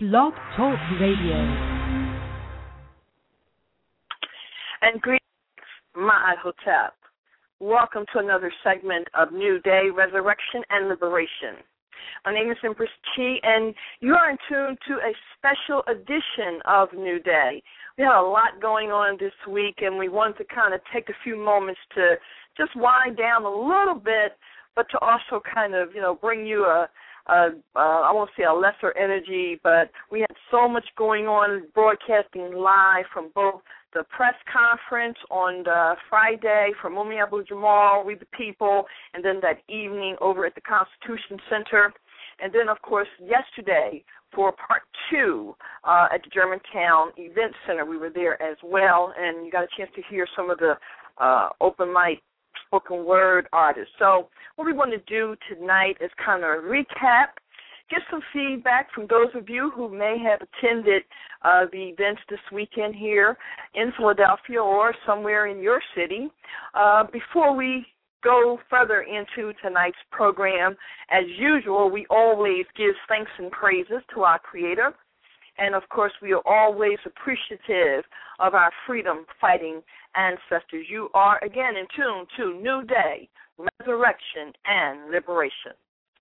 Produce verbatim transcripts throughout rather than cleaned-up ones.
Blog Talk Radio. And greetings, Ma'at Hotep. Welcome to another segment of New Day, Resurrection, and Liberation. My name is Empress Chi, and you are in tune to a special edition of New Day. We had a lot going on this week, and we wanted to kind of take a few moments to just wind down a little bit, but to also kind of, you know, bring you a, a uh, I won't say a lesser energy, but we had so much going on, broadcasting live from both the press conference on the Friday from Mumia Abu Jamal, We the People, and then that evening over at the Constitution Center. And then, of course, yesterday for part two uh, at the Germantown Event Center. We were there as well, and you got a chance to hear some of the uh, open mic spoken word artists. So what we want to do tonight is kind of recap, get some feedback from those of you who may have attended uh, the events this weekend here in Philadelphia or somewhere in your city. Uh, before we go further into tonight's program, as usual, we always give thanks and praises to our Creator. And, of course, we are always appreciative of our freedom-fighting ancestors. You are, again, in tune to New Day, Resurrection, and Liberation.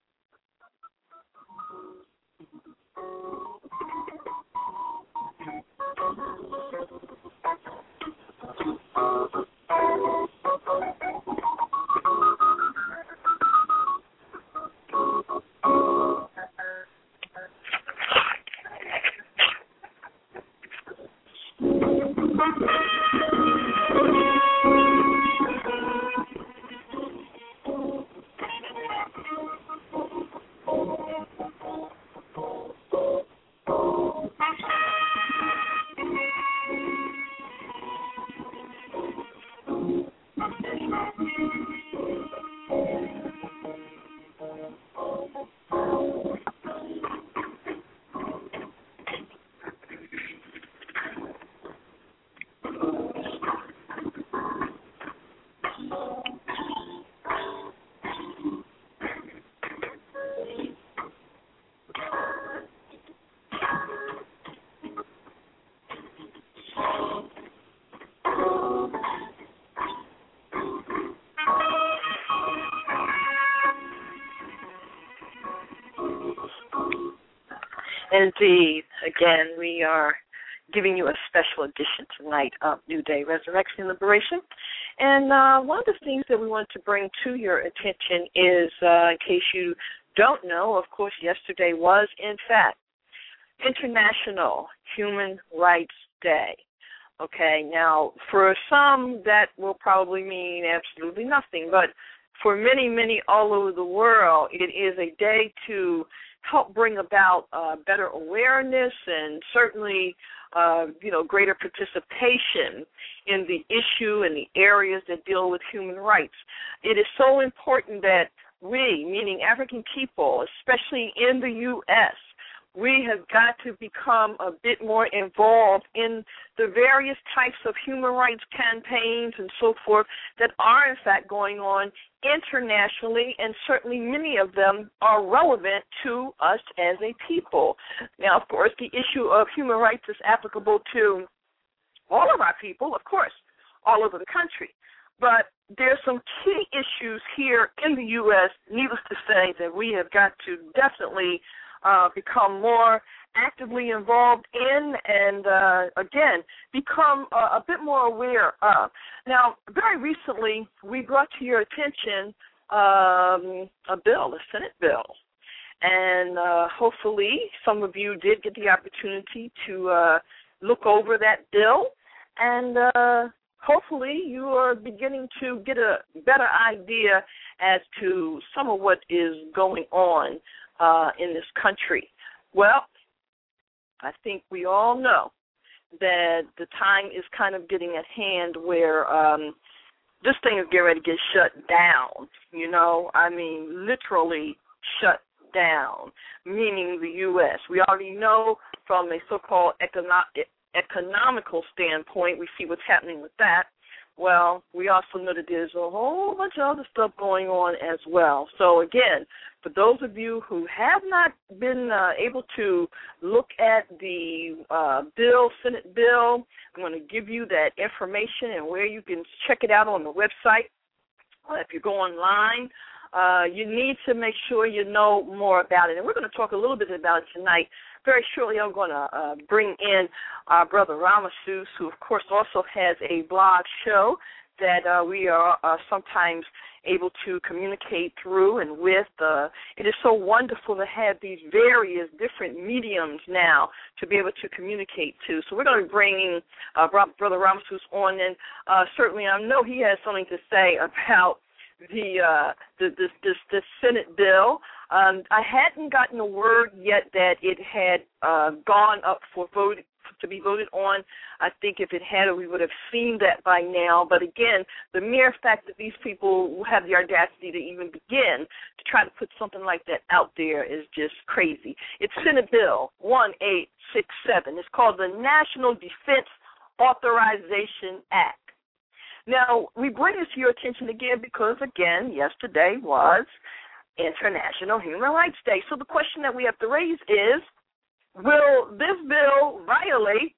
Indeed. Again, we are giving you a special edition tonight of New Day, Resurrection, and Liberation. And uh, one of the things that we want to bring to your attention is, uh, in case you don't know, of course, yesterday was, in fact, International Human Rights Day. Okay, now, for some, that will probably mean absolutely nothing, but for many, many all over the world, it is a day to help bring about uh, better awareness and certainly, uh, you know, greater participation in the issue and the areas that deal with human rights. It is so important that we, meaning African people, especially in the U S, we have got to become a bit more involved in the various types of human rights campaigns and so forth that are, in fact, going on internationally, and certainly many of them are relevant to us as a people. Now, of course, the issue of human rights is applicable to all of our people, of course, all over the country. But there's some key issues here in the U S, needless to say, that we have got to definitely Uh, become more actively involved in and, uh, again, become uh, a bit more aware of. Now, very recently, we brought to your attention um, a bill, a Senate bill, and uh, hopefully some of you did get the opportunity to uh, look over that bill, and uh, hopefully you are beginning to get a better idea as to some of what is going on Uh, in this country. Well, I think we all know that the time is kind of getting at hand where um, this thing is getting ready to get shut down, you know, I mean literally shut down, meaning the U S. We already know from a so-called econo- economical standpoint, we see what's happening with that. Well, we also know that there's a whole bunch of other stuff going on as well. So, again, For those of you who have not been uh, able to look at the uh, bill, Senate bill, I'm going to give you that information and where you can check it out on the website. Uh, if you go online, uh, you need to make sure you know more about it. And we're going to talk a little bit about it tonight. Very shortly, I'm going to uh, bring in our brother Ramasus, who, of course, also has a blog show that uh, we are uh, sometimes able to communicate through and with. Uh, it is so wonderful to have these various different mediums now to be able to communicate to. So we're going to be bringing uh, Brother Ramasus on, and uh, certainly I know he has something to say about the, uh, the this, this, this Senate bill. Um, I hadn't gotten a word yet that it had uh, gone up for vote to be voted on. I think if it had, we would have seen that by now. But again, the mere fact that these people have the audacity to even begin to try to put something like that out there is just crazy. It's Senate Bill one eight six seven. It's called the National Defense Authorization Act. Now, we bring this to your attention again because, again, yesterday was International Human Rights Day. So the question that we have to raise is, will this bill violate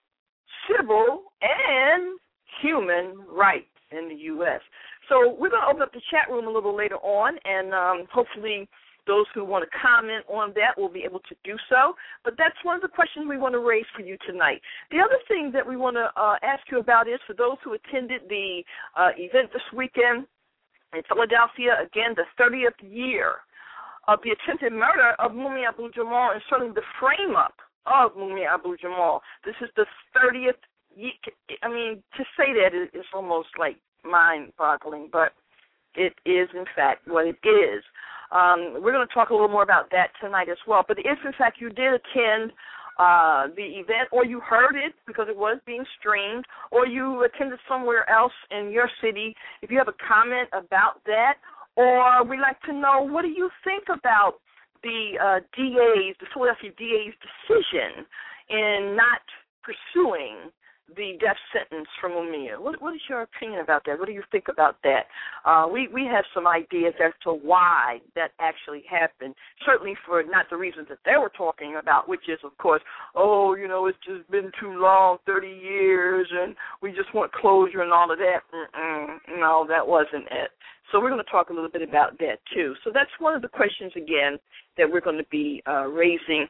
civil and human rights in the U S? So we're going to open up the chat room a little later on, and um, hopefully those who want to comment on that will be able to do so. But that's one of the questions we want to raise for you tonight. The other thing that we want to uh, ask you about is, for those who attended the uh, event this weekend in Philadelphia, again, the thirtieth year of the attempted murder of Mumia Abu-Jamal, and certainly the frame-up of Mumia Abu-Jamal. This is the thirtieth year. I mean, to say that is almost like mind-boggling, but it is, in fact, what it is. Um, we're going to talk a little more about that tonight as well. But if, in fact, you did attend uh, the event, or you heard it because it was being streamed, or you attended somewhere else in your city, if you have a comment about that, or we'd like to know, what do you think about the uh, D A's, the Philadelphia D A's decision in not pursuing the death sentence for Mumia? What, what is your opinion about that? What do you think about that? Uh, we, we have some ideas as to why that actually happened, certainly for not the reasons that they were talking about, which is, of course, oh, you know, it's just been too long, thirty years, and we just want closure and all of that. Mm-mm, no, that wasn't it. So we're going to talk a little bit about that, too. So that's one of the questions, again, that we're going to be uh, raising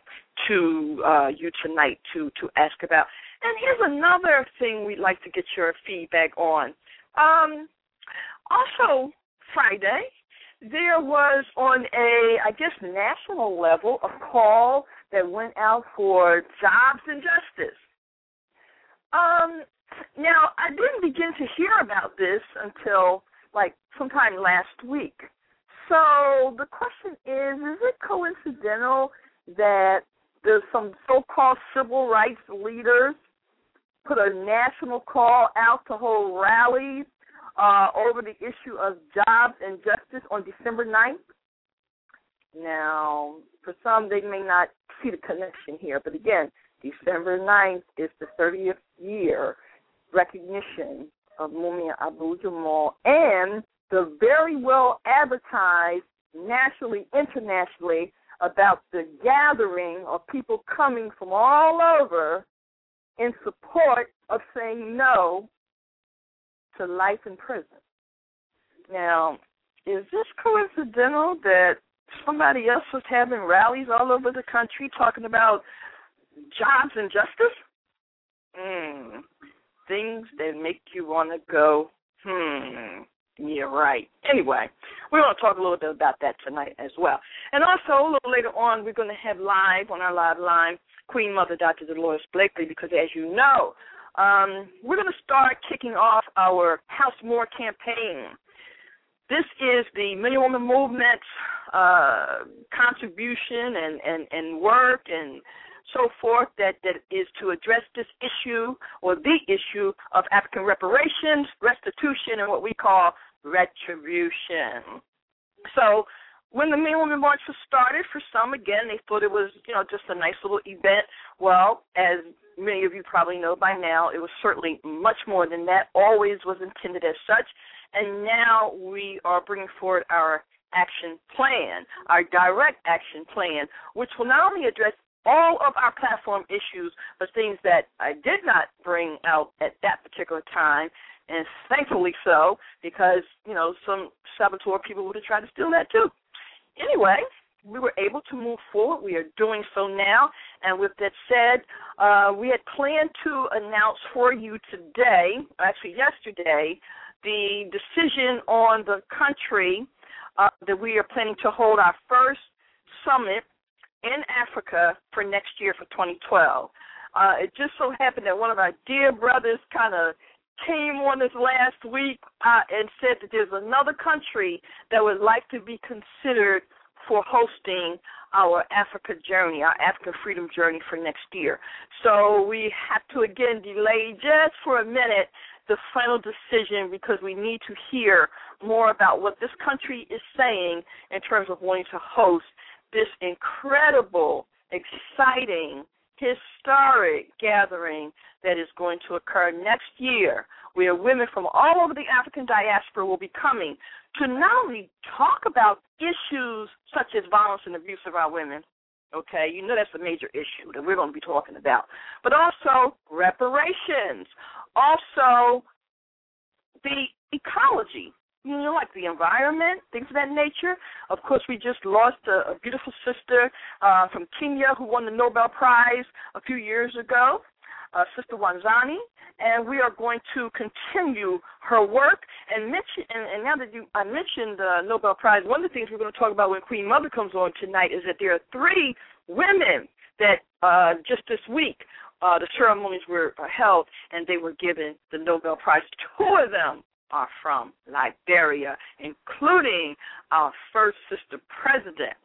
to uh, you tonight to, to ask about. And here's another thing we'd like to get your feedback on. Um, also, Friday, there was on a, I guess, national level, a call that went out for jobs and justice. Um, now, I didn't begin to hear about this until, like, sometime last week. So the question is, is it coincidental that there's some so-called civil rights leaders put a national call out to hold rallies uh, over the issue of jobs and justice on December ninth? Now, for some, they may not see the connection here, but again, December ninth is the thirtieth year recognition of Mumia Abu-Jamal, and the very well advertised nationally, internationally, about the gathering of people coming from all over in support of saying no to life in prison. Now, is this coincidental that somebody else was having rallies all over the country talking about jobs and justice? Hmm. Things that make you want to go, hmm, yeah, right. Anyway, we're going to talk a little bit about that tonight as well. And also, a little later on, we're going to have live on our live line Queen Mother, Doctor Dolores Blakely, because as you know, um, we're going to start kicking off our House More campaign. This is the Million Woman Movement's uh, contribution and, and, and work and so forth that, that is to address this issue, or the issue of African reparations, restitution, and what we call retribution. So when the Million Woman March was started, for some, again, they thought it was, you know, just a nice little event. Well, as many of you probably know by now, it was certainly much more than that, always was intended as such. And now we are bringing forward our action plan, our direct action plan, which will not only address all of our platform issues, but things that I did not bring out at that particular time, and thankfully so, because, you know, some saboteur people would have tried to steal that too. Anyway, we were able to move forward. We are doing so now. And with that said, uh, we had planned to announce for you today, actually yesterday, the decision on the country uh, that we are planning to hold our first summit in Africa for next year for twenty twelve. Uh, it just so happened that one of our dear brothers kind of came on this last week uh, and said that there's another country that would like to be considered for hosting our Africa journey, our African freedom journey for next year. So we have to, again, delay just for a minute the final decision because we need to hear more about what this country is saying in terms of wanting to host this incredible, exciting, historic gathering that is going to occur next year, where women from all over the African diaspora will be coming to not only talk about issues such as violence and abuse of our women, okay, you know that's a major issue that we're going to be talking about, but also reparations, also the ecology, you know, like the environment, things of that nature. Of course, we just lost a, a beautiful sister uh, from Kenya who won the Nobel Prize a few years ago, uh, Sister Wanzani, and we are going to continue her work. And, mention, and, and now that you, I mentioned the Nobel Prize, one of the things we're going to talk about when Queen Mother comes on tonight is that there are three women that uh, just this week uh, the ceremonies were held, and they were given the Nobel Prize. Two of them are from Liberia, including our first sister president.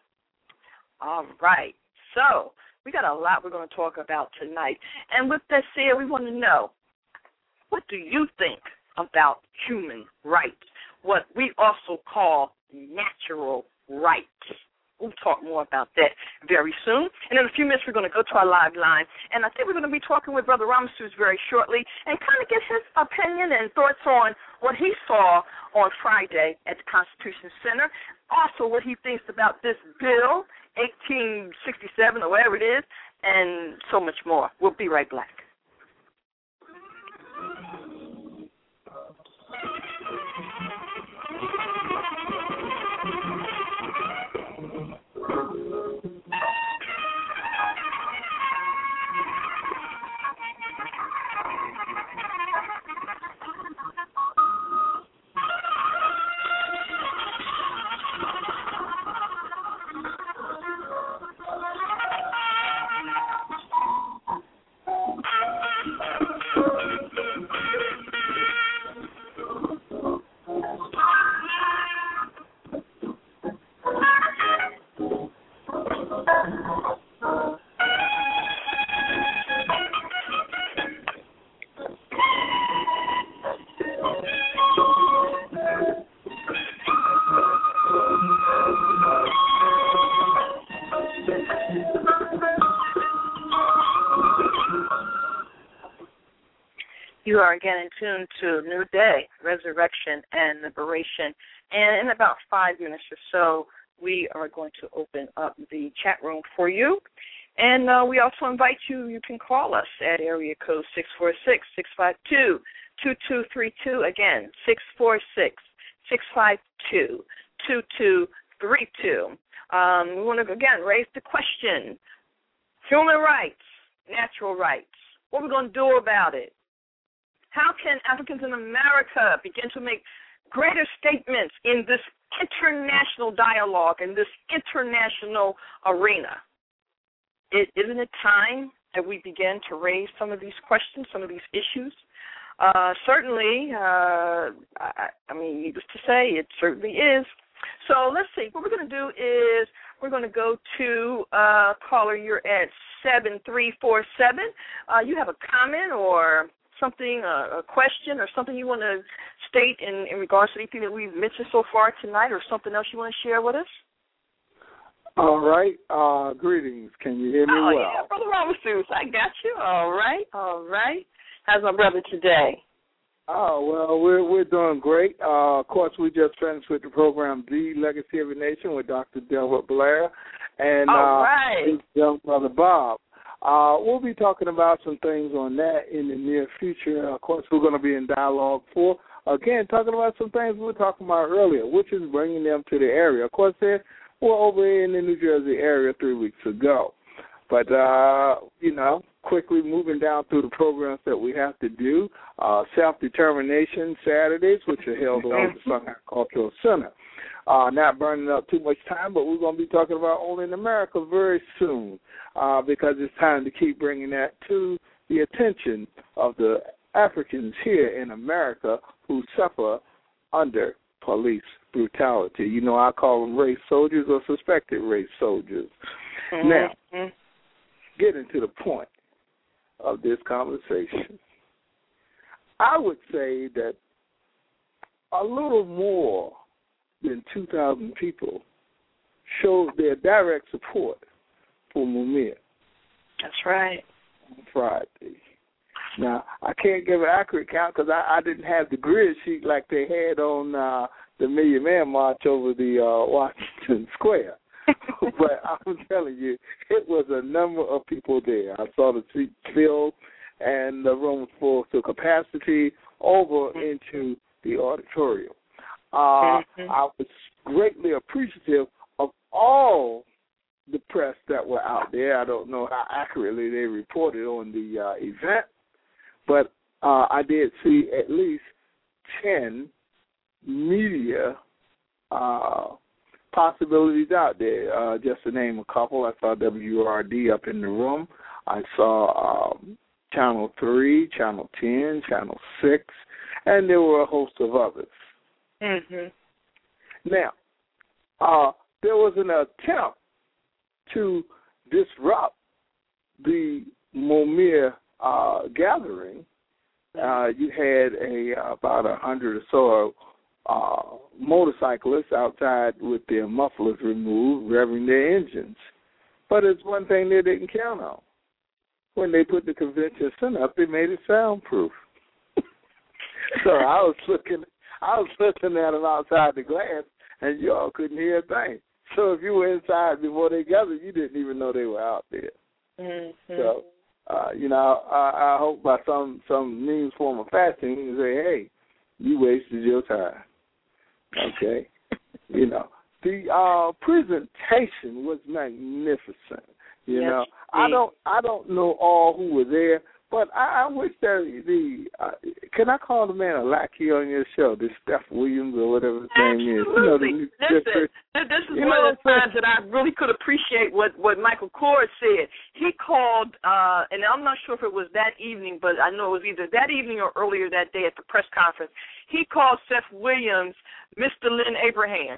All right. So we got a lot we're going to talk about tonight. And with that said, we want to know, what do you think about human rights, what we also call natural rights? We'll talk more about that very soon. And in a few minutes, we're going to go to our live line. And I think we're going to be talking with Brother Ramesses very shortly and kind of get his opinion and thoughts on what he saw on Friday at the Constitution Center. Also, what he thinks about this bill, eighteen sixty-seven or whatever it is, and so much more. We'll be right back. You are again in tune to New Day, Resurrection and Liberation. And in about five minutes or so, we are going to open up the chat room for you. And uh, we also invite you, you can call us at area code six four six, six five two, two two three two. Again, six four six, six five two, two two three two. Um, we want to, again, raise the question, human rights, natural rights. What are we going to do about it? How can Africans in America begin to make greater statements in this international dialogue, in this international arena? It, isn't it time that we begin to raise some of these questions, some of these issues? Uh, certainly, uh, I, I mean, needless to say, it certainly is. So let's see. What we're going to do is we're going to go to uh, caller. You're at seven three four seven. Uh, you have a comment or something, a, a question or something you want to state in, in regards to anything that we've mentioned so far tonight, or something else you want to share with us? All right. Uh, greetings. Can you hear me oh, well? Yeah, Brother Ramesses, I got you. All right. All right. How's my brother today? Oh, well, we're we're doing great. Uh, of course, we just finished with the program The Legacy of a Nation with Doctor Delbert Blair and All uh, right. his young brother Bob. Uh, we'll be talking about some things on that in the near future. Of course, we're going to be in dialogue for, again, talking about some things we were talking about earlier, which is bringing them to the area. Of course, they were over in the New Jersey area three weeks ago. But, uh, you know, quickly moving down through the programs that we have to do, uh, Self-Determination Saturdays, which are held over the Sunghai Cultural Center. Uh, not burning up too much time, but we're going to be talking about Only in America very soon uh, because it's time to keep bringing that to the attention of the Africans here in America who suffer under police brutality. You know, I call them race soldiers or suspected race soldiers. Mm-hmm. Now, getting to the point of this conversation, I would say that a little more than two thousand people showed their direct support for Mumia. That's right. On Friday. Now, I can't give an accurate count because I, I didn't have the grid sheet like they had on uh, the Million Man March over the uh, Washington Square. But I'm telling you, it was a number of people there. I saw the seats filled and the room was full to capacity over into the auditorium. Uh, mm-hmm. I was greatly appreciative of all the press that were out there. I don't know how accurately they reported on the uh, event, but uh, I did see at least ten media uh, possibilities out there. Uh, just to name a couple, I saw W R D up in the room. I saw um, Channel three, Channel ten, Channel six, and there were a host of others. Mm-hmm. Now, uh, there was an attempt to disrupt the Mumia uh, gathering. Uh, you had a about a hundred or so uh, motorcyclists outside with their mufflers removed, revving their engines. But it's one thing they didn't count on. When they put the convention center up, they made it soundproof. So I was looking. I was looking at them outside the glass, and y'all couldn't hear a thing. So if you were inside before they gathered, you didn't even know they were out there. Mm-hmm. So, uh, you know, I, I hope by some, some means, form, or fashion, you can say, hey, you wasted your time. Okay? You know, the uh, presentation was magnificent. You yes, know, indeed. I don't, I don't know all who were there. But I, I wish that the, uh, can I call the man a lackey on your show, this Steph Williams or whatever his Absolutely. name is? You know, the, Listen, the, this is you one know of the times that I really could appreciate what, what Michael Kors said. He called, uh, and I'm not sure if it was that evening, but I know it was either that evening or earlier that day at the press conference. He called Steph Williams Mister Lynn Abraham.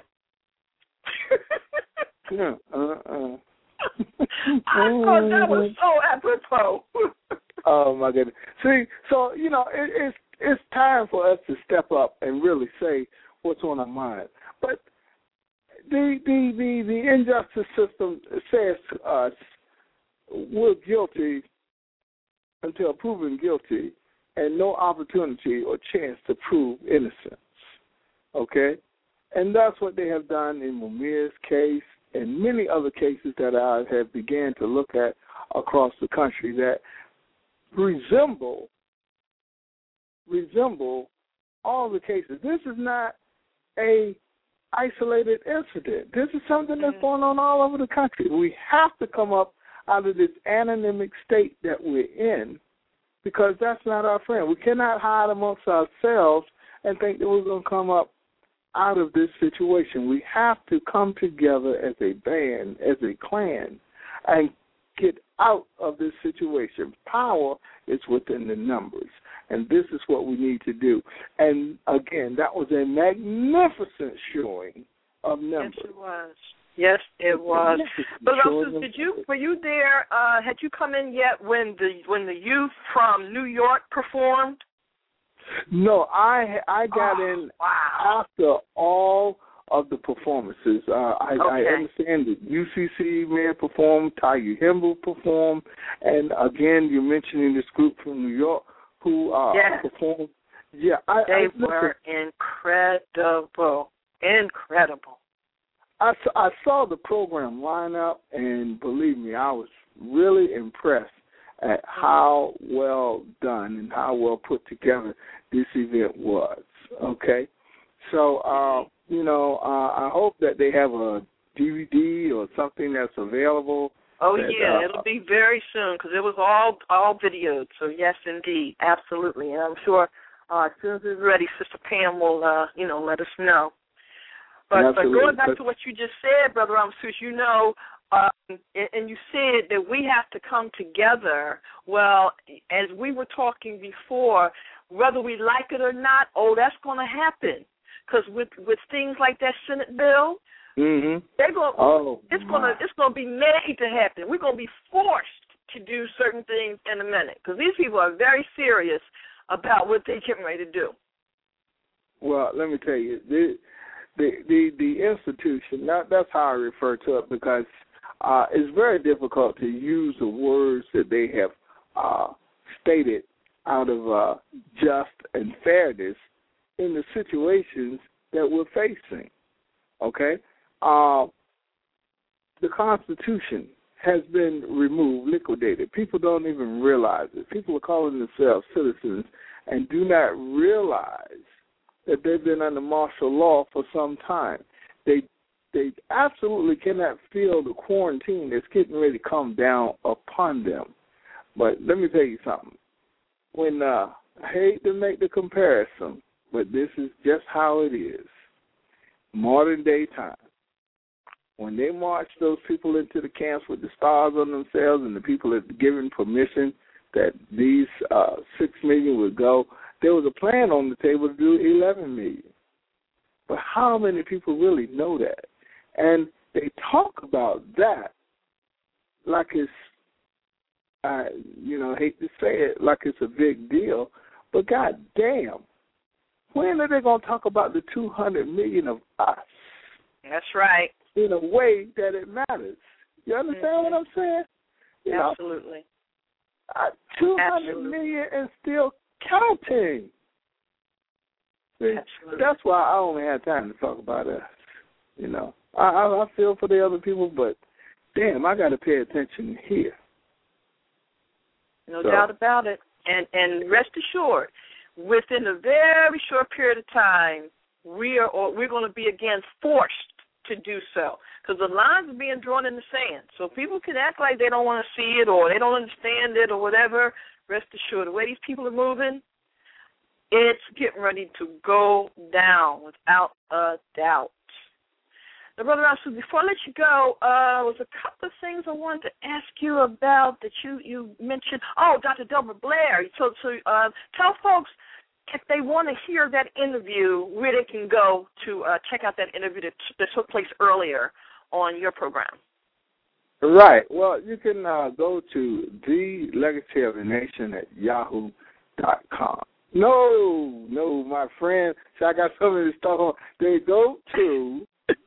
yeah, uh-uh. I thought that was so apropos. Oh my goodness! See, so you know, it, it's it's time for us to step up and really say what's on our mind. But the the the, the injustice system says to us, we're guilty until proven guilty, and no opportunity or chance to prove innocence. Okay, and that's what they have done in Mumia's case and many other cases that I have began to look at across the country that resemble resemble all the cases. This is not a isolated incident. This is something that's going on all over the country. We have to come up out of this anonymous state that we're in because that's not our friend. We cannot hide amongst ourselves and think that we're going to come up out of this situation. We have to come together as a band, as a clan, and get out of this situation. Power is within the numbers, and this is what we need to do. And, again, that was a magnificent showing of numbers. Yes, it was. Yes, it was. But also, did you were you there? Uh, had you come in yet when the when the youth from New York performed? No, I I got oh, in wow. after all of the performances. Uh, I, okay. I understand that U C C may have performed, Tayu Himble performed, and again, you're mentioning this group from New York who uh, yes. performed. Yeah, I, they I, were incredible, incredible. I, I saw the program lineup, and believe me, I was really impressed at how well done and how well put together this event was. Okay, so uh, you know, uh, I hope that they have a D V D or something that's available. Oh that, yeah, uh, it'll be very soon because it was all all videoed. So yes, indeed, absolutely, and I'm sure uh, as soon as it's ready, Sister Pam will uh, you know let us know. But uh, going back to what you just said, Brother Ramsus, you know, um, and, and you said that we have to come together. Well, as we were talking before, whether we like it or not, oh, that's going to happen. Because with, with things like that Senate bill, mm-hmm. they're going. Oh, it's going to it's going to be made to happen. We're going to be forced to do certain things in a minute because these people are very serious about what they're getting ready to do. Well, let me tell you, the the the, the institution. That, that's how I refer to it because uh, it's very difficult to use the words that they have uh, stated out of uh, just and fairness in the situations that we're facing. Okay, uh, the Constitution has been removed, liquidated. People don't even realize it. People are calling themselves citizens and do not realize that they've been under martial law for some time. They they absolutely cannot feel the quarantine that's getting ready to come down upon them. But let me tell you something. When uh, I hate to make the comparison, but this is just how it is. Modern day time. When they marched those people into the camps with the stars on themselves and the people that given permission that these uh, six million would go, there was a plan on the table to do eleven million. But how many people really know that? And they talk about that like it's, I, you know, hate to say it, like it's a big deal. But God damn, when are they going to talk about the two hundred million of us? That's right. In a way that it matters. You understand mm-hmm. what I'm saying? You Absolutely. Know, uh, two hundred Absolutely. Million and still counting. See, Absolutely. That's why I only had time to talk about us. You know, I, I, I feel for the other people, but damn, I got to pay attention here. No so. doubt about it. And and rest assured, within a very short period of time, we are or we're going to be again forced to do so because the lines are being drawn in the sand. So people can act like they don't want to see it or they don't understand it or whatever. Rest assured, the way these people are moving, it's getting ready to go down without a doubt. Now, Brother Ramsus, before I let you go, uh, was a couple of things I wanted to ask you about that you, you mentioned. Oh, Doctor Delbert Blair. So, so uh, tell folks if they want to hear that interview, where they can go to uh, check out that interview that, that took place earlier on your program. Right. Well, you can uh, go to the legacy of the nation at yahoo dot com. No, no, my friend. So I got something to start on. They go to,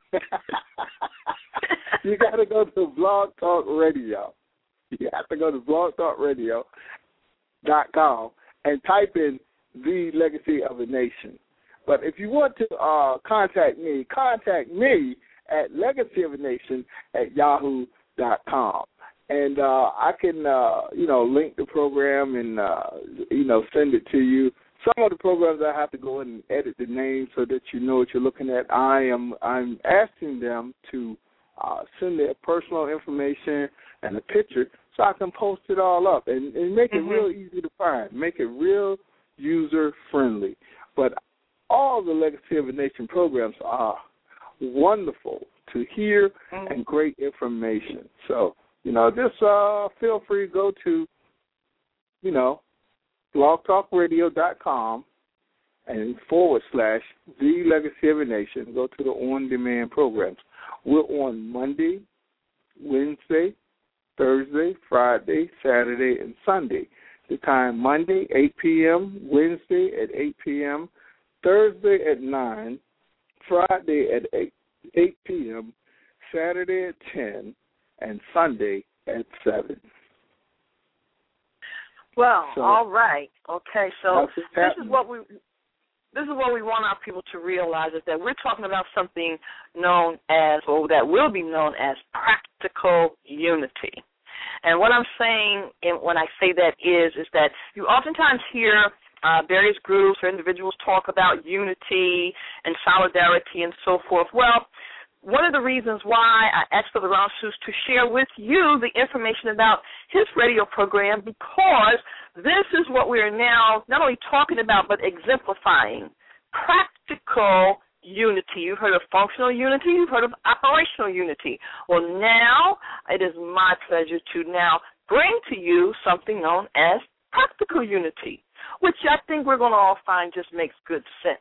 you got to go to Blog Talk Radio. You have to go to blog talk radio dot com and type in The Legacy of a Nation. But if you want to uh, contact me, contact me at legacy of a nation at yahoo dot com. And uh, I can, uh, you know, link the program and, uh, you know, send it to you. Some of the programs I have to go in and edit the name so that you know what you're looking at. I am I'm asking them to uh, send their personal information and a picture so I can post it all up and, and make mm-hmm. it real easy to find, make it real user-friendly. But all the Legacy of a Nation programs are wonderful to hear mm-hmm. and great information. So, you know, just uh, feel free to go to, you know, blog talk radio dot com and forward slash The Legacy of a Nation. Go to the on-demand programs. We're on Monday, Wednesday, Thursday, Friday, Saturday, and Sunday. The time Monday, eight p.m., Wednesday at eight p.m., Thursday at nine, Friday at eight p.m., Saturday at ten, and Sunday at seven. Well, so, all right. Okay, so this is what we this is what we want our people to realize, is that we're talking about something known as, or that will be known as, practical unity. And what I'm saying and when I say that is, is that you oftentimes hear uh, various groups or individuals talk about unity and solidarity and so forth. Well, one of the reasons why I asked Brother Ramesses to share with you the information about his radio program, because this is what we are now not only talking about but exemplifying, practical unity. You've heard of functional unity. You've heard of operational unity. Well, now it is my pleasure to now bring to you something known as practical unity, which I think we're going to all find just makes good sense.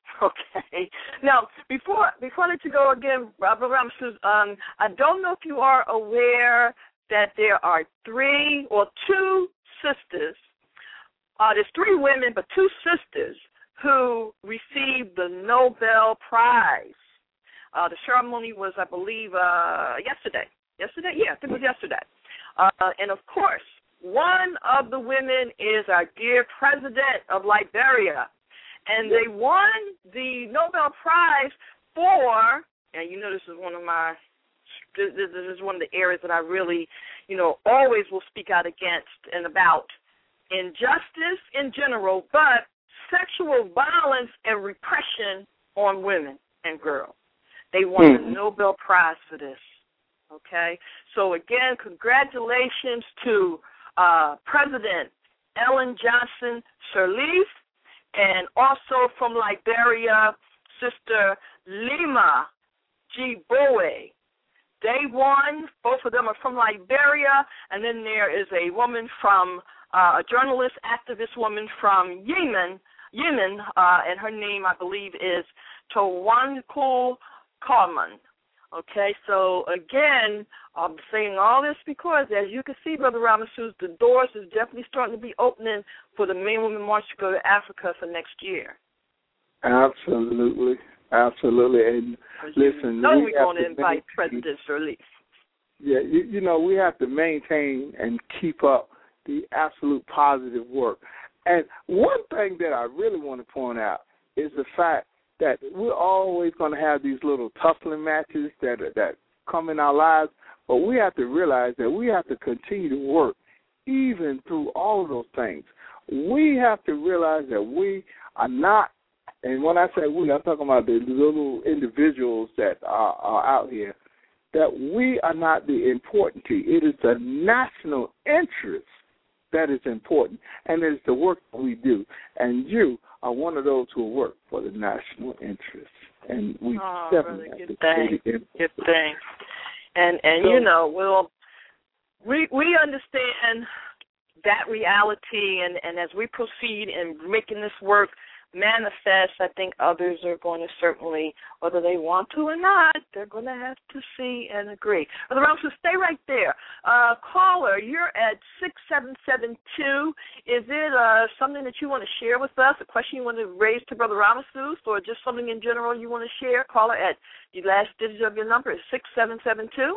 Okay. Now, before before I let you go again, Brother Ramesses, um, I don't know if you are aware that there are three or two sisters. Uh, there's three women, but two sisters who received the Nobel Prize. Uh, the ceremony was, I believe, uh, yesterday. Yesterday? Yeah, I think it was yesterday. Uh, and, of course, one of the women is our dear president of Liberia. And they won the Nobel Prize for, and you know this is one of my, this, this is one of the areas that I really, you know, always will speak out against and about injustice in general, but sexual violence and repression on women and girls. They won the Nobel Prize for this, okay? So, again, congratulations to uh, President Ellen Johnson Sirleaf, and also from Liberia, Sister Lima G. Bowe. They won. Both of them are from Liberia. And then there is a woman from, uh, a journalist, activist woman from Yemen, Yemen, uh, and her name, I believe, is Tawankul Carman. Okay, so again, I'm saying all this because, as you can see, Brother Ramesses, the doors is definitely starting to be opening for the Men Women March to go to Africa for next year. Absolutely, absolutely. And listen, you know we we're going to to invite maintain, President Sirleaf. Yeah, you, you know, we have to maintain and keep up the absolute positive work. And one thing that I really want to point out is the fact that we're always going to have these little tussling matches that that come in our lives, but we have to realize that we have to continue to work even through all of those things. We have to realize that we are not, and when I say we, I'm talking about the little individuals that are, are out here, that we are not the importantity. It is the national interest that is important, and it is the work that we do. And you are one of those who work for the national interest. And we oh, definitely brother, have good to thing. it. Good thing. And, and so, you know, we'll, we we understand that reality, and, and as we proceed in making this work manifest, I think others are going to certainly, whether they want to or not, they're going to have to see and agree. Brother Ramesses, stay right there. Uh, caller, you're at six seven seven two. Is it uh, something that you want to share with us, a question you want to raise to Brother Ramesses, or just something in general you want to share? Caller at the last digit of your number is six seven seven two.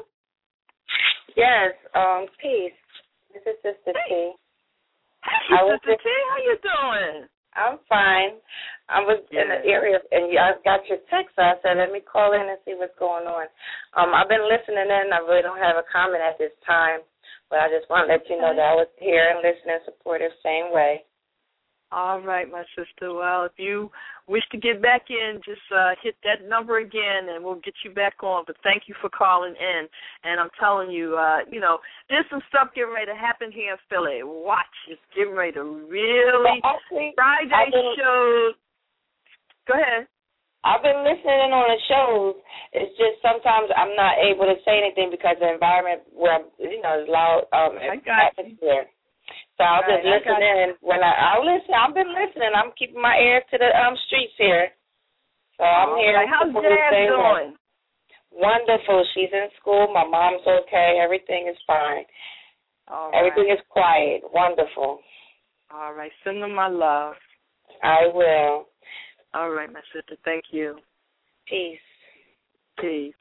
Yes, um, peace. This is Sister hey. T. Hey, Sister T, how you doing? I'm fine. I was yeah. in the area, and I got your text, so I said, let me call in and see what's going on. Um, I've been listening in. I really don't have a comment at this time, but I just want to let you know that I was here and listening, supportive, same way. All right, my sister. Well, if you wish to get back in, just uh, hit that number again, and we'll get you back on. But thank you for calling in. And I'm telling you, uh, you know, there's some stuff getting ready to happen here in Philly. Watch, it's getting ready to really. Well, actually, Friday been, shows. Go ahead. I've been listening on the shows. It's just sometimes I'm not able to say anything because the environment where I'm, you know, is loud um, I got atmosphere. You. So I'll right, just listen in. When I, I'll listen. I've been listening. I'm keeping my ears to the um streets here. So I'm All here. right. How's Jazz doing? Wonderful. She's in school. My mom's okay. Everything is fine. All Everything right. is quiet. Wonderful. All right. Send them my love. I will. All right, my sister. Thank you. Peace. Peace.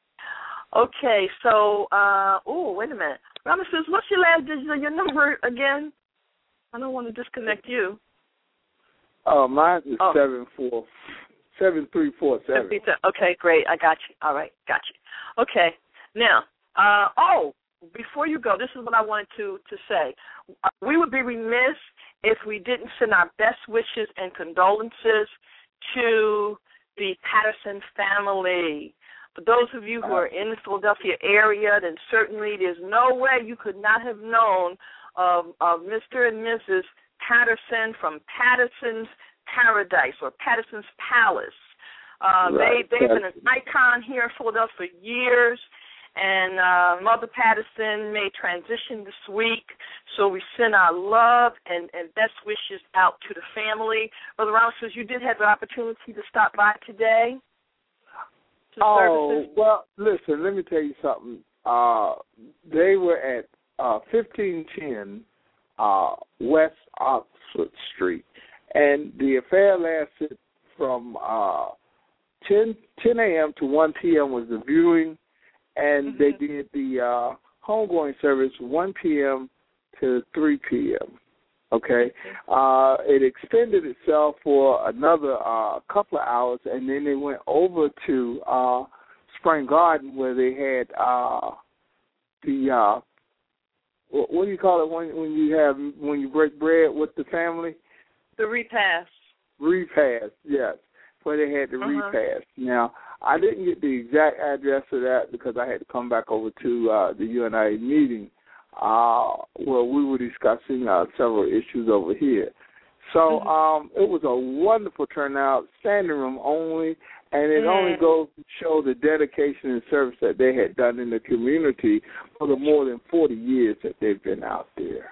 Okay, so, uh, oh, wait a minute. Ramesses, what's your last digit of your number again? I don't want to disconnect you. Uh, mine is oh. seven four seven three four seven. Okay, great. I got you. All right, got you. Okay, now, uh, oh, before you go, this is what I wanted to, to say. We would be remiss if we didn't send our best wishes and condolences to the Patterson family. For those of you who are in the Philadelphia area, then certainly there's no way you could not have known of, of Mister and Missus Patterson from Patterson's Paradise or Patterson's Palace. Uh, right. they, they've been an icon here in Philadelphia for years, and uh, Mother Patterson may transition this week, so we send our love and, and best wishes out to the family. Brother Ronald says you did have the opportunity to stop by today. To oh, services. Well, listen, let me tell you something. Uh, they were at uh, fifteen ten uh, West Oxford Street, and the affair lasted from uh, ten a.m. to one p.m. was the viewing, and mm-hmm. they did the uh, homegoing service one p.m. to three p.m. Okay, uh, it extended itself for another uh, couple of hours, and then they went over to uh, Spring Garden where they had uh, the uh, what, what do you call it when when you have when you break bread with the family? The repast. Repast, yes, where they had the uh-huh. repast. Now, I didn't get the exact address of that because I had to come back over to uh, the U N I meeting. Uh, where we were discussing uh, several issues over here. So mm-hmm. um, it was a wonderful turnout, standing room only, and it mm. only goes to show the dedication and service that they had done in the community for the more than forty years that they've been out there.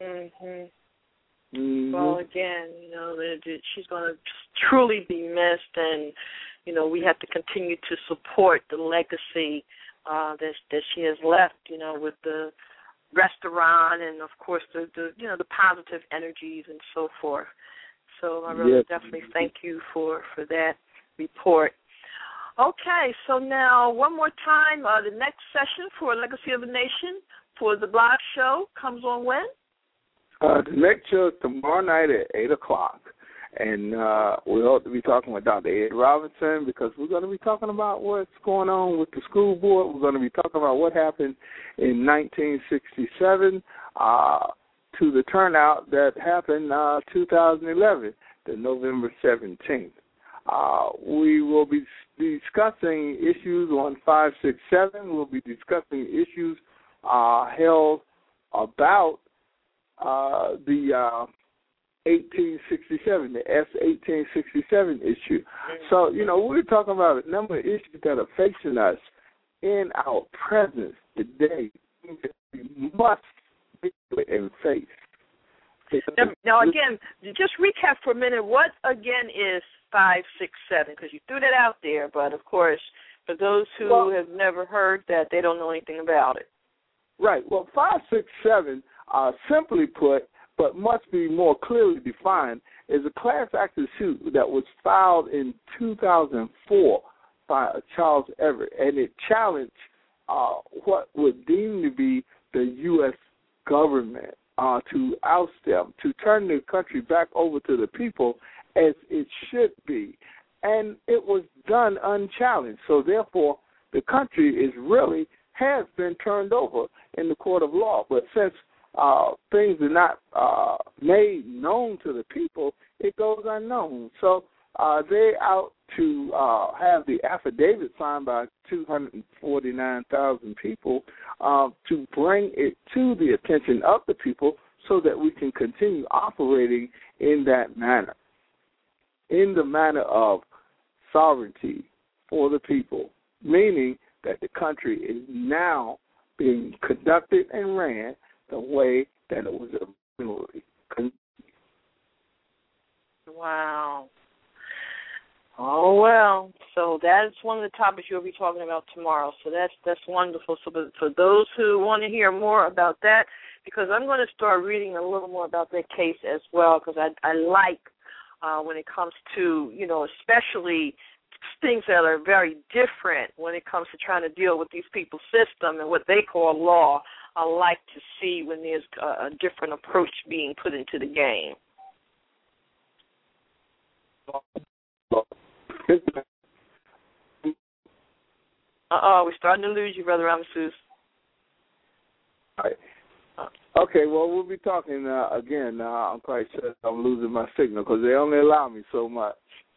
Mm-hmm. Mm-hmm. Well, again, you know, she's going to truly be missed, and, you know, we have to continue to support the legacy uh, that, that she has left, you know, with the restaurant and, of course, the, the you know the positive energies and so forth. So I really yes. definitely thank you for, for that report. Okay, so now one more time, uh, the next session for Legacy of the Nation for the blog show comes on when? Uh, the next show is tomorrow night at eight o'clock. And uh, we hope to be talking with Doctor Ed Robinson because we're going to be talking about what's going on with the school board. We're going to be talking about what happened in nineteen sixty-seven uh, to the turnout that happened uh, two thousand eleven, the November seventeenth. Uh, we will be discussing issues on five six seven. We'll be discussing issues uh, held about uh, the uh, eighteen sixty-seven, the S eighteen sixty-seven issue. So, you know, we're talking about a number of issues that are facing us in our presence today. We must deal with and face. Now, now, again, just recap for a minute. What, again, is five six seven? Because you threw that out there, but, of course, for those who well, have never heard that, they don't know anything about it. Right. Well, five six seven, uh, simply put, but must be more clearly defined, is a class action suit that was filed in two thousand four by Charles Everett, and it challenged uh, what would deem to be the U S government uh, to oust them, to turn the country back over to the people as it should be. And it was done unchallenged. So, therefore, the country is really has been turned over in the court of law. But since Uh, things are not uh, made known to the people, it goes unknown. So uh, they're out to uh, have the affidavit signed by two hundred forty-nine thousand people uh, to bring it to the attention of the people so that we can continue operating in that manner, in the manner of sovereignty for the people, meaning that the country is now being conducted and ran the way that it was originally conceived. Wow. Oh, well. So that's one of the topics you'll be talking about tomorrow. So that's that's wonderful. So for those who want to hear more about that, because I'm going to start reading a little more about that case as well, because I, I like uh, when it comes to, you know, especially things that are very different when it comes to trying to deal with these people's system and what they call law. I like to see when there's a, a different approach being put into the game. Uh-oh, we're starting to lose you, Brother Ramesses. All right. Okay, well, we'll be talking uh, again. Uh, I'm quite sure I'm losing my signal because they only allow me so much.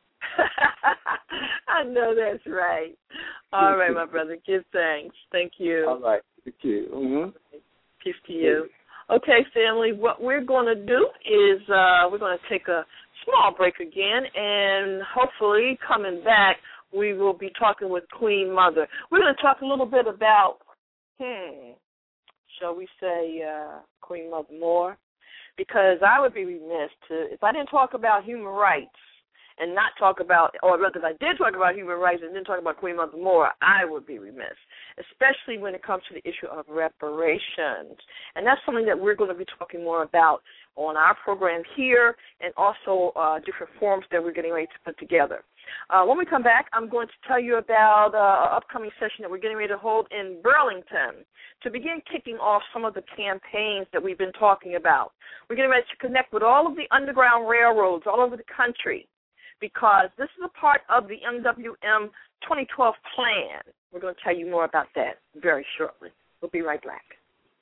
I know that's right. All right, my brother. Give thanks. Thank you. All right. Thank you. Mm-hmm. Peace to you. Okay, family, what we're going to do is uh, we're going to take a small break again, and hopefully coming back, we will be talking with Queen Mother. We're going to talk a little bit about, hmm, shall we say, uh, Queen Mother Moore, because I would be remiss to, if I didn't talk about human rights and not talk about, or rather if I did talk about human rights and didn't talk about Queen Mother Moore, I would be remiss, especially when it comes to the issue of reparations. And that's something that we're going to be talking more about on our program here and also uh, different forums that we're getting ready to put together. Uh, when we come back, I'm going to tell you about uh, an upcoming session that we're getting ready to hold in Burlington to begin kicking off some of the campaigns that we've been talking about. We're getting ready to connect with all of the underground railroads all over the country because this is a part of the M W M twenty twelve plan. We're going to tell you more about that very shortly. We'll be right back.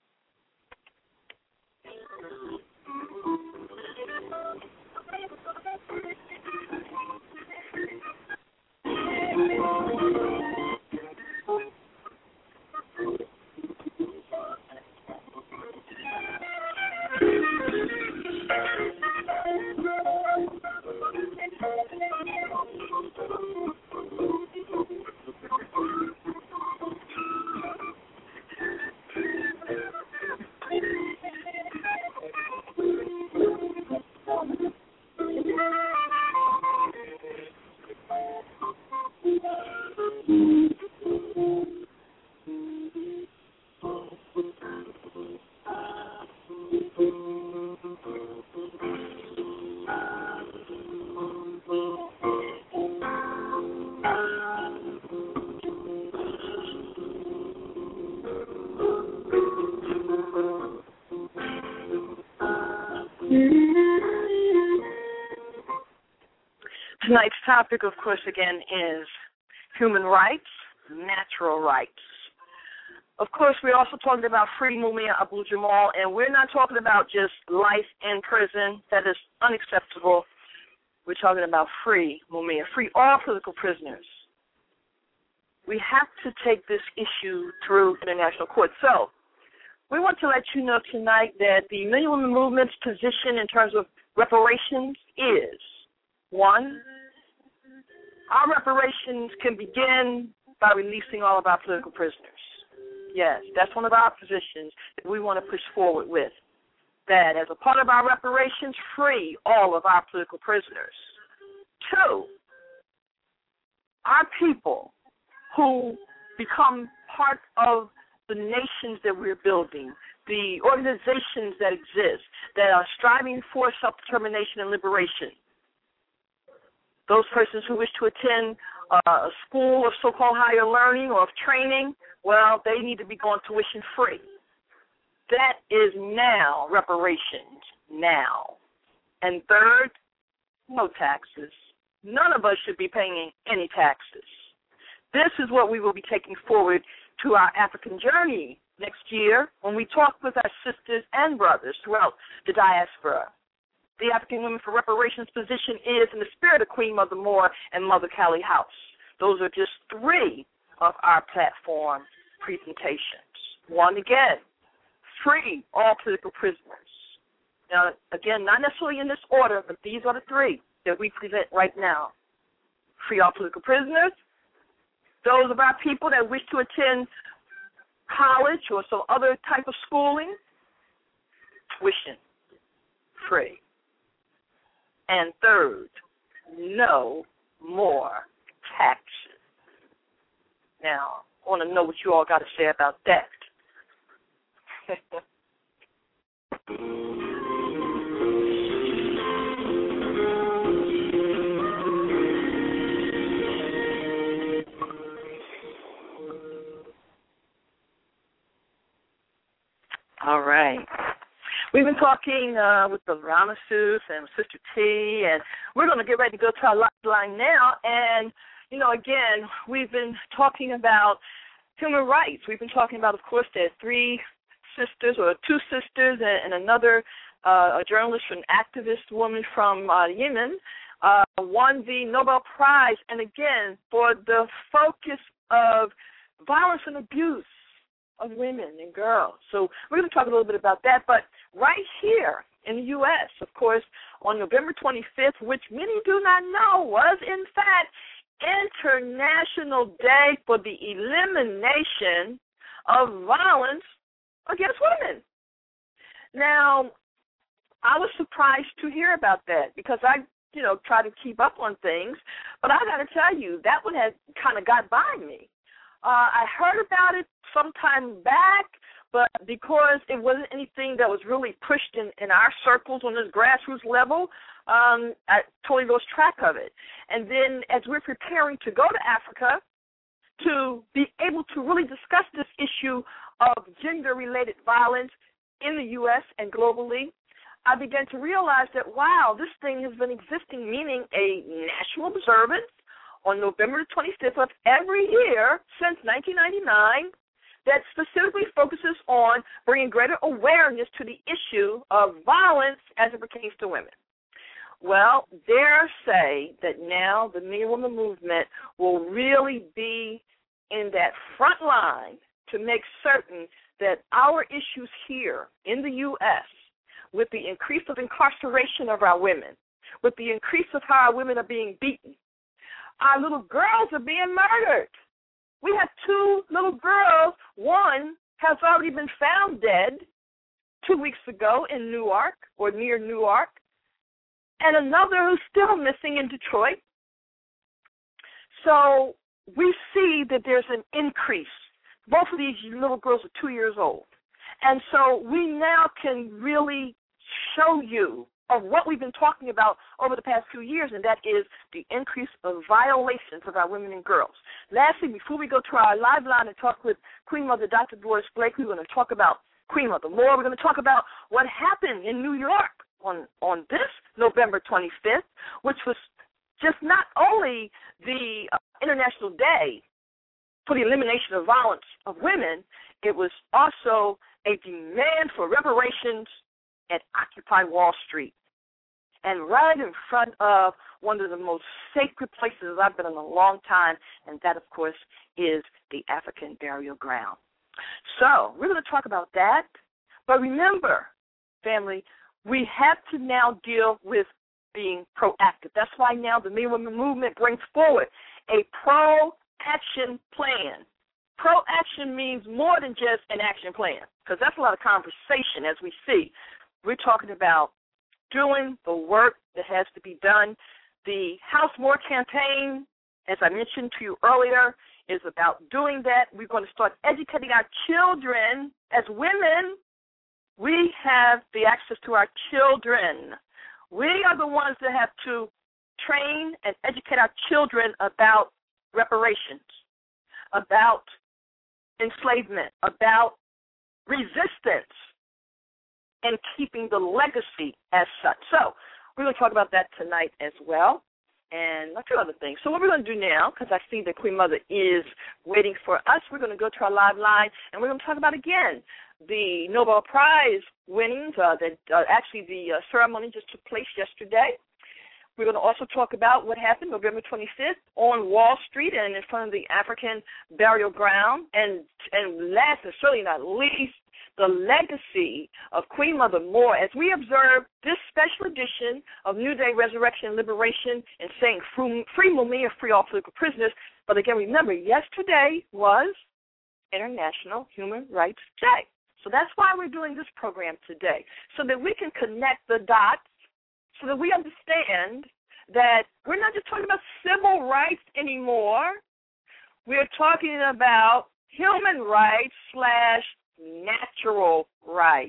Tonight's topic, of course, again, is human rights, natural rights. Of course, we're also talking about free Mumia Abu-Jamal, and we're not talking about just life in prison. That is unacceptable. We're talking about free Mumia, free all political prisoners. We have to take this issue through international court. So we want to let you know tonight that the Million Women Movement's position in terms of reparations is, one, our reparations can begin by releasing all of our political prisoners. Yes, that's one of our positions that we want to push forward with, that as a part of our reparations, free all of our political prisoners. Two, our people who become part of the nations that we're building, the organizations that exist, that are striving for self-determination and liberation, those persons who wish to attend uh, a school of so-called higher learning or of training, well, they need to be going tuition free. That is now reparations, now. And third, no taxes. None of us should be paying any taxes. This is what we will be taking forward to our African journey next year when we talk with our sisters and brothers throughout the diaspora. The African Women for Reparations position is in the spirit of Queen Mother Moore and Mother Callie House. Those are just three of our platform presentations. One, again, free all political prisoners. Now, again, not necessarily in this order, but these are the three that we present right now. Free all political prisoners, those of our people that wish to attend college or some other type of schooling, tuition free. And third, no more taxes. Now, I want to know what you all got to say about that. All right. We've been talking uh, with the Ramasus and Sister T, and we're going to get ready to go to our lifeline now. And, you know, again, we've been talking about human rights. We've been talking about, of course, there are three sisters or two sisters and, and another uh, a journalist and activist woman from uh, Yemen uh, won the Nobel Prize, and again, for the focus of violence and abuse of women and girls. So we're going to talk a little bit about that, but right here in the U S, of course, on November twenty-fifth, which many do not know was, in fact, International Day for the Elimination of Violence Against Women. Now, I was surprised to hear about that because I, you know, try to keep up on things, but I got to tell you, that one had kind of got by me. Uh, I heard about it some time back, but because it wasn't anything that was really pushed in, in our circles on this grassroots level, um, I totally lost track of it. And then as we're preparing to go to Africa to be able to really discuss this issue of gender-related violence in the U S and globally, I began to realize that, wow, this thing has been existing, meaning a national observance on November twenty-fifth of every year since nineteen ninety-nine that specifically focuses on bringing greater awareness to the issue of violence as it pertains to women. Well, dare say that now the Me and Woman movement will really be in that front line to make certain that our issues here in the U S, with the increase of incarceration of our women, with the increase of how our women are being beaten, our little girls are being murdered. We have two little girls. One has already been found dead two weeks ago in Newark or near Newark, and another who's still missing in Detroit. So we see that there's an increase. Both of these little girls are two years old. And so we now can really show you of what we've been talking about over the past few years, and that is the increase of violations of our women and girls. Lastly, before we go to our live line and talk with Queen Mother Doctor Doris Blake, we're going to talk about Queen Mother more. We're going to talk about what happened in New York on, on this November twenty-fifth, which was just not only the uh, International Day for the elimination of violence of women, it was also a demand for reparations at Occupy Wall Street, and right in front of one of the most sacred places I've been in a long time, and that, of course, is the African burial ground. So we're going to talk about that, but remember, family, we have to now deal with being proactive. That's why now the Me and Women movement brings forward a pro-action plan. Pro-action means more than just an action plan, because that's a lot of conversation, as we see. We're talking about doing the work that has to be done. The House More campaign, as I mentioned to you earlier, is about doing that. We're going to start educating our children. As women, we have the access to our children. We are the ones that have to train and educate our children about reparations, about enslavement, about resistance, and keeping the legacy as such. So we're going to talk about that tonight as well, and a few other things. So what we're going to do now, because I see that Queen Mother is waiting for us, we're going to go to our live line, and we're going to talk about, again, the Nobel Prize winnings. Uh, that uh, actually, the uh, ceremony just took place yesterday. We're going to also talk about what happened November twenty-fifth on Wall Street and in front of the African burial ground. And, and last and certainly not least, the legacy of Queen Mother Moore as we observe this special edition of New Day Resurrection and Liberation and saying free, free Mumia, free all political prisoners. But again, remember, yesterday was International Human Rights Day. So that's why we're doing this program today, so that we can connect the dots, so that we understand that we're not just talking about civil rights anymore. We're talking about human rights slash natural right.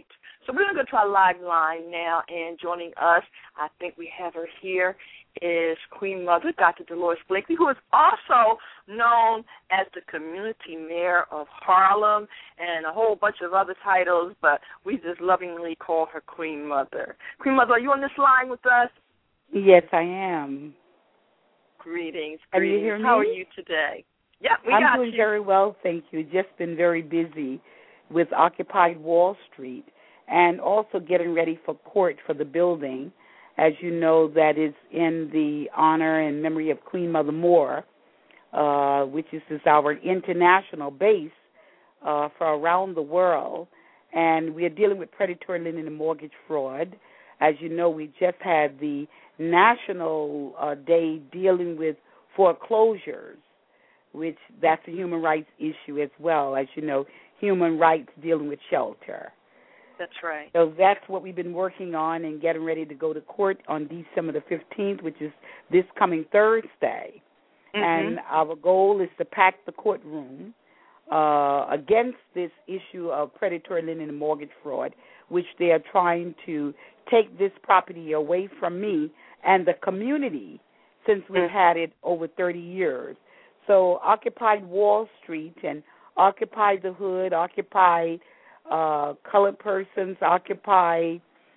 So we're going to go to our live line now, and joining us, I think we have her here, is Queen Mother, Doctor Dolores Blakely, who is also known as the community mayor of Harlem and a whole bunch of other titles, but we just lovingly call her Queen Mother. Queen Mother, are you on this line with us? Yes, I am. Greetings. Can greetings. you hear me? How are you today? Yeah, we I'm got doing you. very well, thank you. Just been very busy with Occupy Wall Street and also getting ready for court for the building. As you know, that is in the honor and memory of Queen Mother Moore, uh, which is, is our international base uh, for around the world. And we are dealing with predatory lending and mortgage fraud. As you know, we just had the National uh, Day dealing with foreclosures, which that's a human rights issue as well. As you know, human rights dealing with shelter. That's right. So that's what we've been working on and getting ready to go to court on December the fifteenth, which is this coming Thursday. Mm-hmm. And our goal is to pack the courtroom uh, against this issue of predatory lending and mortgage fraud, which they are trying to take this property away from me and the community since we've mm-hmm. had it over thirty years. So Occupy Wall Street and Occupy the Hood, Occupy Uh, colored persons, Occupy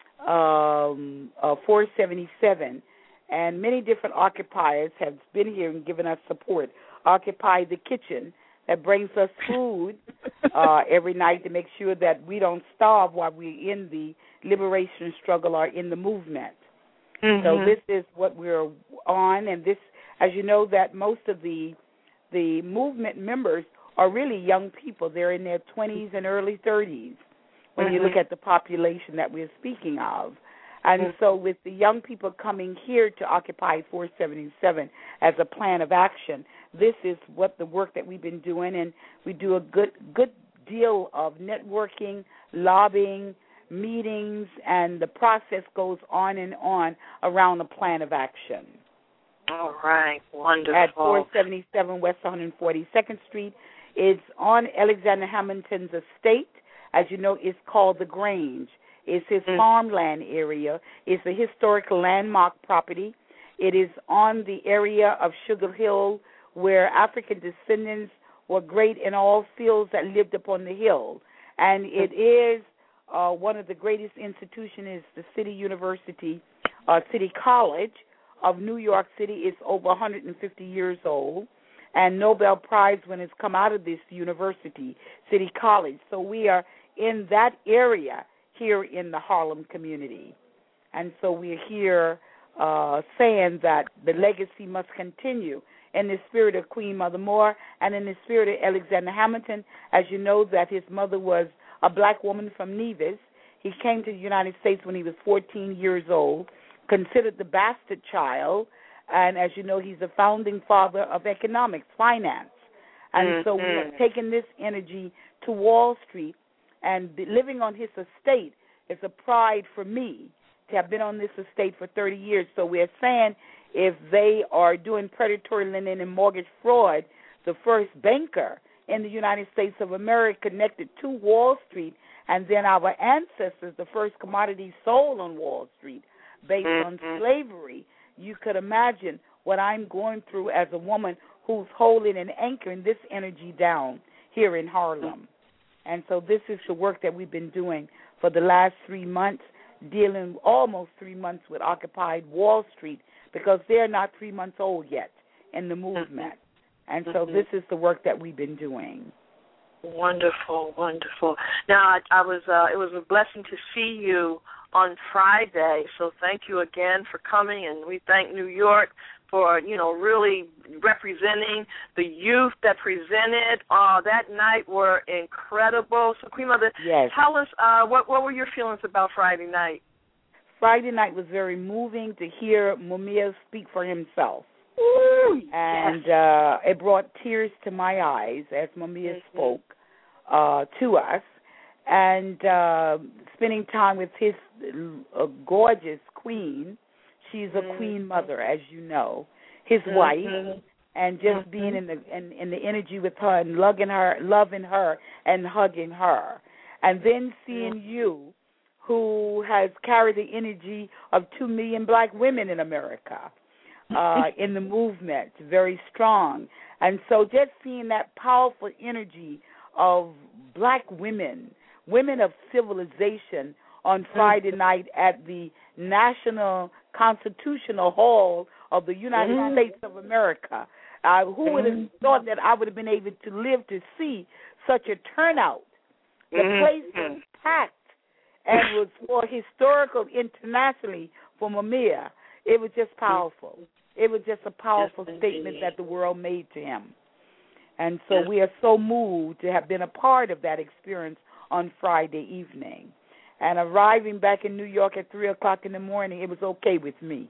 um, uh, four seventy-seven, and many different occupiers have been here and given us support. Occupy the Kitchen, that brings us food uh, every night to make sure that we don't starve while we're in the liberation struggle or in the movement. Mm-hmm. So this is what we're on, and this, as you know, that most of the the movement members are really young people. They're in their twenties and early thirties when mm-hmm. you look at the population that we're speaking of. And mm-hmm. so with the young people coming here to Occupy four seventy-seven as a plan of action, this is what the work that we've been doing, and we do a good good deal of networking, lobbying, meetings, and the process goes on and on around a plan of action. All right, wonderful. At four seventy-seven West one forty-second Street. It's on Alexander Hamilton's estate. As you know, it's called The Grange. It's his mm. farmland area. It's a historical landmark property. It is on the area of Sugar Hill where African descendants were great in all fields that lived upon the hill. And it is uh, one of the greatest institutions is the City University, uh, City College of New York City. Is over one hundred fifty years old. And Nobel Prize winners come out of this university, City College. So we are in that area here in the Harlem community. And so we're here uh, saying that the legacy must continue in the spirit of Queen Mother Moore and in the spirit of Alexander Hamilton. As you know, that his mother was a black woman from Nevis. He came to the United States when he was fourteen years old, considered the bastard child. And as you know, he's the founding father of economics, finance. And mm-hmm. so we have taken this energy to Wall Street, and living on his estate is a pride for me to have been on this estate for thirty years. So we're saying if they are doing predatory lending and mortgage fraud, the first banker in the United States of America connected to Wall Street, and then our ancestors, the first commodity sold on Wall Street based mm-hmm. on slavery. You could imagine what I'm going through as a woman who's holding and anchoring this energy down here in Harlem. And so this is the work that we've been doing for the last three months, dealing almost three months with Occupied Wall Street, because they're not three months old yet in the movement. And so this is the work that we've been doing. Wonderful, wonderful. Now, I, I was uh, it was a blessing to see you on Friday, so thank you again for coming, and we thank New York for, you know, really representing the youth that presented uh, that night were incredible. So, Queen Mother, yes. tell us, uh, what, what were your feelings about Friday night? Friday night was very moving to hear Mumia speak for himself. Ooh, and yes. uh, it brought tears to my eyes as Mumia mm-hmm. spoke uh, to us. And uh, spending time with his uh, gorgeous queen. She's a mm-hmm. queen mother, as you know, his mm-hmm. wife, and just mm-hmm. being in the in, in the energy with her and loving her, loving her and hugging her. And then seeing mm-hmm. you who has carried the energy of two million black women in America uh, in the movement, very strong. And so just seeing that powerful energy of black women, women of civilization, on Friday night at the National Constitutional Hall of the United mm-hmm. States of America. Uh, who mm-hmm. would have thought that I would have been able to live to see such a turnout? The mm-hmm. place was packed and was for historical internationally for Mumia. It was just powerful. It was just a powerful yes, statement that the world made to him. And so yes. we are so moved to have been a part of that experience on Friday evening. And arriving back in New York at three o'clock in the morning, it was okay with me.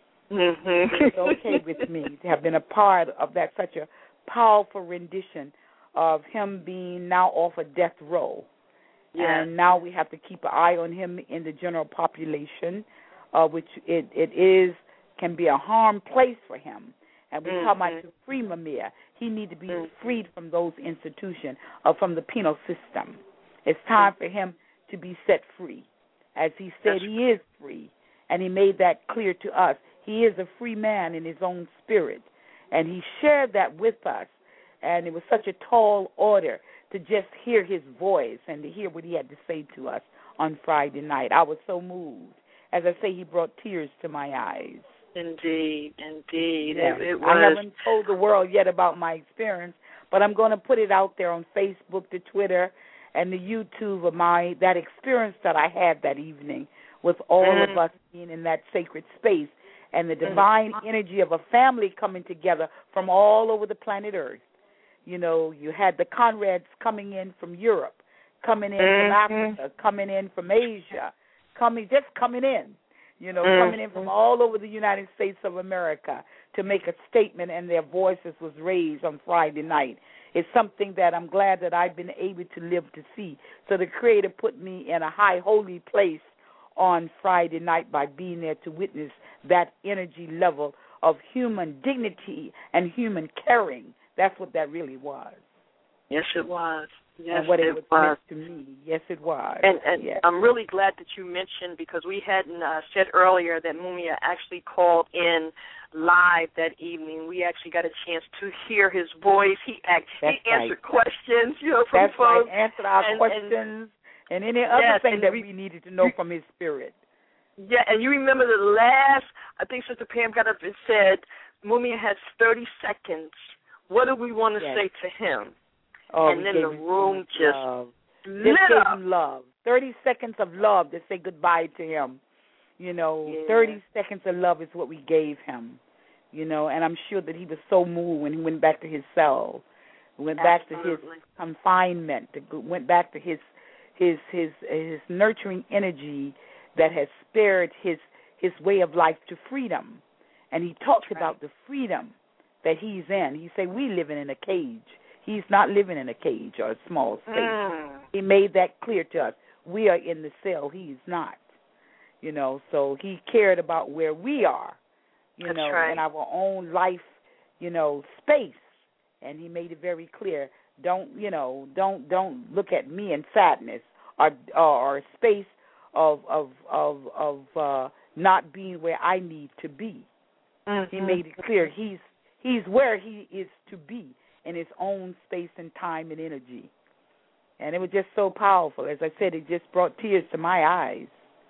Mm-hmm. It was okay with me to have been a part of that, such a powerful rendition of him being now off a death row. Yes. And now we have to keep an eye on him in the general population, uh, which it, it is can be a harm place for him. And we mm-hmm. talk about to free Mumia. He needs to be mm-hmm. freed from those institutions, uh, from the penal system. It's time mm-hmm. for him to be set free. As he said, That's he is free, and he made that clear to us. He is a free man in his own spirit, and he shared that with us, and it was such a tall order to just hear his voice and to hear what he had to say to us on Friday night. I was so moved. As I say, he brought tears to my eyes. Indeed, indeed. Yeah. It, it was... I haven't told the world yet about my experience, but I'm going to put it out there on Facebook, the Twitter, and the YouTube of my that experience that I had that evening with all mm. of us being in that sacred space and the divine mm. energy of a family coming together from all over the planet Earth. You know, you had the Conrads coming in from Europe, coming in mm-hmm. from Africa, coming in from Asia, coming just coming in, you know, mm-hmm. coming in from all over the United States of America to make a statement, and their voices was raised on Friday night. It's something that I'm glad that I've been able to live to see. So the Creator put me in a high, holy place on Friday night by being there to witness that energy level of human dignity and human caring. That's what that really was. Yes, it was. Yes, and what it, it was was to me. Yes, it was. And, and yes. I'm really glad that you mentioned, because we hadn't uh, said earlier that Mumia actually called in live that evening. We actually got a chance to hear his voice. He actually he answered right. questions, you know, from That's folks. Right. Answered our and, questions and, and any other yes, thing that we, we needed to know from his spirit. Yeah, and you remember the last, I think Sister Pam got up and said, Mumia has thirty seconds. What do we want to yes. say to him? Oh, and then the room just love. lit just gave up. Him love. Thirty seconds of love to say goodbye to him. You know, yeah. thirty seconds of love is what we gave him. You know, and I'm sure that he was so moved when he went back to his cell, went Absolutely. back to his confinement, went back to his his his his nurturing energy that has spared his his way of life to freedom. And he talked right. about the freedom that he's in. He said, we living in a cage. He's not living in a cage or a small space. Mm. He made that clear to us. We are in the cell. He's not. You know, so he cared about where we are, you That's know, right. in our own life, you know, space. And he made it very clear, don't, you know, don't don't look at me in sadness or or, or a space of of of of uh, not being where I need to be. Mm-hmm. He made it clear he's he's where he is to be in his own space and time and energy. And it was just so powerful. As I said, it just brought tears to my eyes.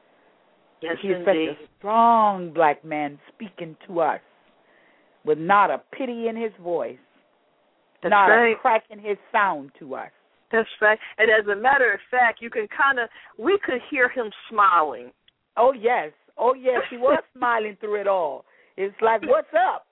Yes, He's indeed. such a strong black man speaking to us with not a pity in his voice, That's not right. a crack in his sound to us. That's right. And as a matter of fact, you can kind of, we could hear him smiling. Oh, yes. Oh, yes. He was smiling through it all. It's like, what's up?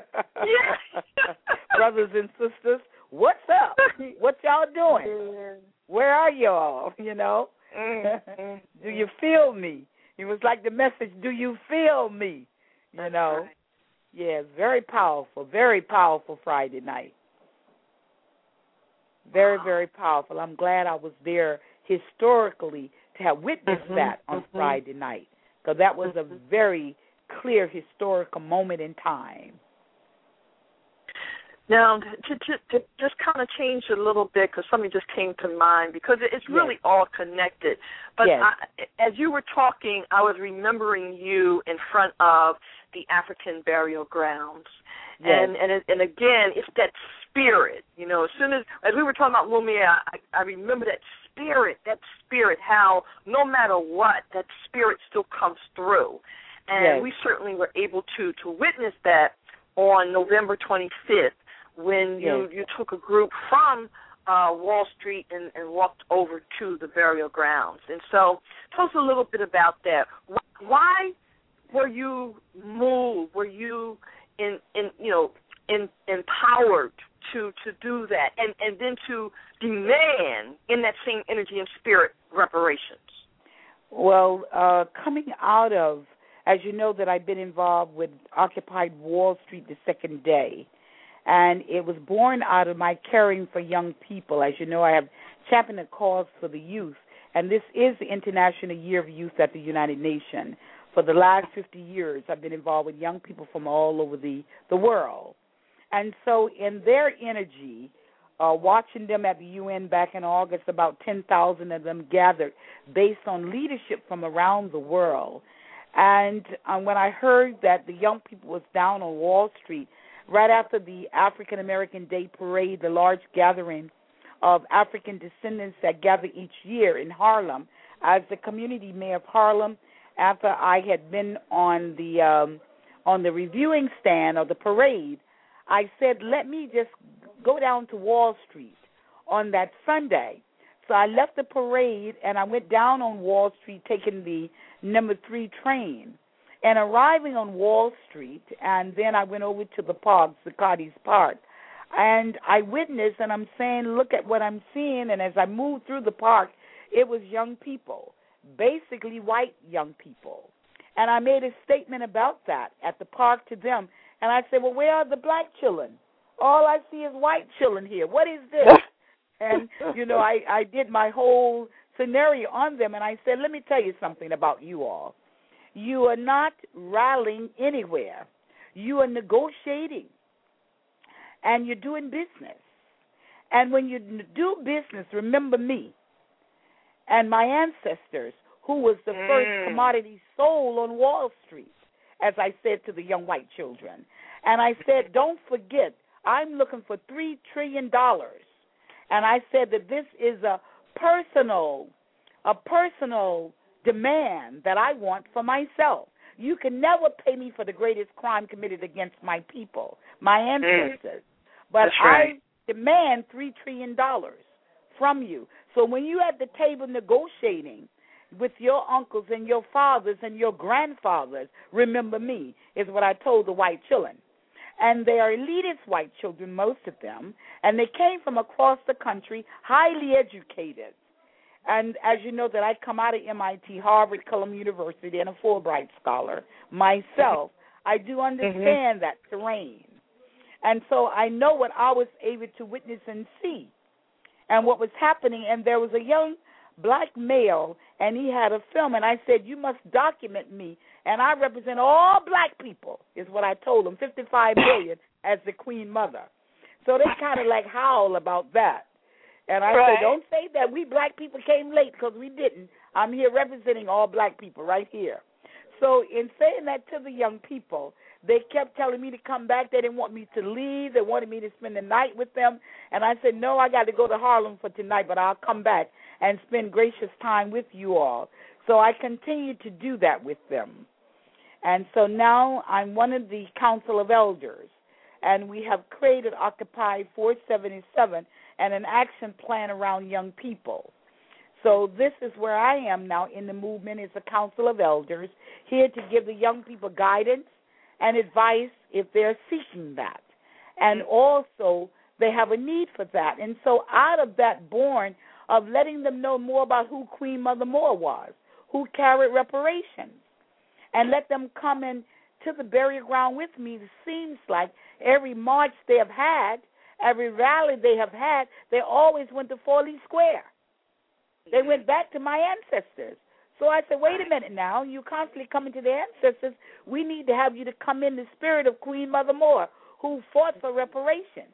Yeah. Brothers and sisters, what's up? What y'all doing? Where are y'all? You know? Mm-hmm. Do you feel me? It was like the message, do you feel me? You That's know? right. Yeah, very powerful, very powerful Friday night. Very, very powerful. I'm glad I was there historically to have witnessed mm-hmm. that on mm-hmm. Friday night, because that was mm-hmm. a very clear historical moment in time. Now, to, to, to just kind of change a little bit, because something just came to mind, because it's really yes. all connected. But yes. I, as you were talking, I was remembering you in front of the African burial grounds. Yes. And, and and again, it's that spirit. You know, as soon as, as we were talking about Lumia, I, I remember that spirit, that spirit, how no matter what, that spirit still comes through. And yes. we certainly were able to, to witness that on November twenty-fifth. When you, yes. you took a group from uh, Wall Street and, and walked over to the burial grounds. And so tell us a little bit about that. Why were you moved? Were you in, in you know in, empowered to, to do that and, and then to demand in that same energy and spirit reparations? Well, uh, coming out of, as you know, that I've been involved with Occupied Wall Street the second day. And it was born out of my caring for young people. As you know, I have championed a cause for the youth, and this is the International Year of Youth at the United Nations. For the last fifty years, I've been involved with young people from all over the, the world. And so in their energy, uh, watching them at the U N back in August, about ten thousand of them gathered based on leadership from around the world. And uh, when I heard that the young people was down on Wall Street, right after the African American Day Parade, the large gathering of African descendants that gather each year in Harlem, as the community mayor of Harlem, after I had been on the um, on the reviewing stand of the parade, I said, let me just go down to Wall Street on that Sunday. So I left the parade and I went down on Wall Street taking the number three train. And arriving on Wall Street, and then I went over to the park, Zuccotti Park, and I witnessed, and I'm saying, look at what I'm seeing, and as I moved through the park, it was young people, basically white young people. And I made a statement about that at the park to them, and I said, well, where are the black children? All I see is white children here. What is this? And, you know, I, I did my whole scenario on them, and I said, let me tell you something about you all. You are not rallying anywhere. You are negotiating, and you're doing business. And when you do business, remember me and my ancestors, who was the mm. first commodity sold on Wall Street, as I said to the young white children. And I said, don't forget, I'm looking for three trillion dollars. And I said that this is a personal, a personal demand that I want for myself. You can never pay me for the greatest crime committed against my people, my ancestors. Mm. But right. I demand three trillion dollars from you. So when you're at the table negotiating with your uncles and your fathers and your grandfathers, remember me, is what I told the white children. And they are elitist white children, most of them, and they came from across the country, highly educated. And as you know, that I come out of M I T, Harvard, Columbia University, and a Fulbright scholar myself, I do understand mm-hmm. that terrain. And so I know what I was able to witness and see and what was happening. And there was a young black male, and he had a film, and I said, you must document me, and I represent all black people, is what I told him, fifty-five million as the Queen Mother. So they kind of like howl about that. And I right. said, don't say that we black people came late, because we didn't. I'm here representing all black people right here. So in saying that to the young people, they kept telling me to come back. They didn't want me to leave. They wanted me to spend the night with them. And I said, no, I got to go to Harlem for tonight, but I'll come back and spend gracious time with you all. So I continued to do that with them. And so now I'm one of the Council of Elders, and we have created Occupy four seventy-seven and an action plan around young people. So this is where I am now in the movement as a Council of Elders, here to give the young people guidance and advice if they're seeking that. And also they have a need for that. And so out of that born of letting them know more about who Queen Mother Moore was, who carried reparations, and let them come in to the burial ground with me. It seems like every march they have had, every rally they have had, they always went to Foley Square. They went back to my ancestors. So I said, wait a minute now. You constantly coming to the ancestors. We need to have you to come in the spirit of Queen Mother Moore, who fought for reparation.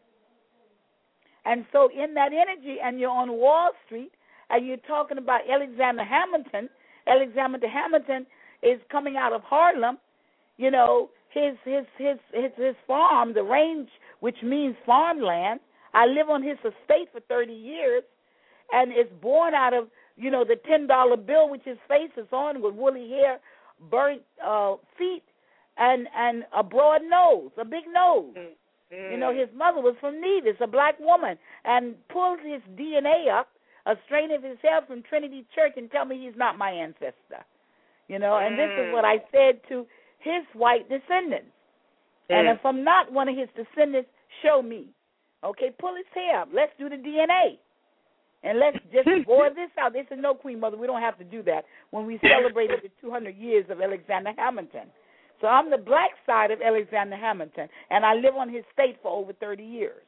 And so in that energy, and you're on Wall Street, and you're talking about Alexander Hamilton. Alexander Hamilton is coming out of Harlem. You know, his his his his, his farm, the range, which means farmland. I live on his estate for thirty years, and it's born out of, you know, the ten dollar bill, which his face is on, with woolly hair, burnt uh, feet, and and a broad nose, a big nose. Mm-hmm. You know, his mother was from Nevis, a black woman, and pulled his D N A up, a strain of his hair from Trinity Church, and tell me he's not my ancestor. You know, and mm. this is what I said to his white descendants. Mm. And if I'm not one of his descendants, show me. Okay, pull his hair up. Let's do the D N A. And let's just bore this out. They said, no, Queen Mother, we don't have to do that when we celebrated the two hundred years of Alexander Hamilton. So I'm the black side of Alexander Hamilton, and I live on his estate for over thirty years.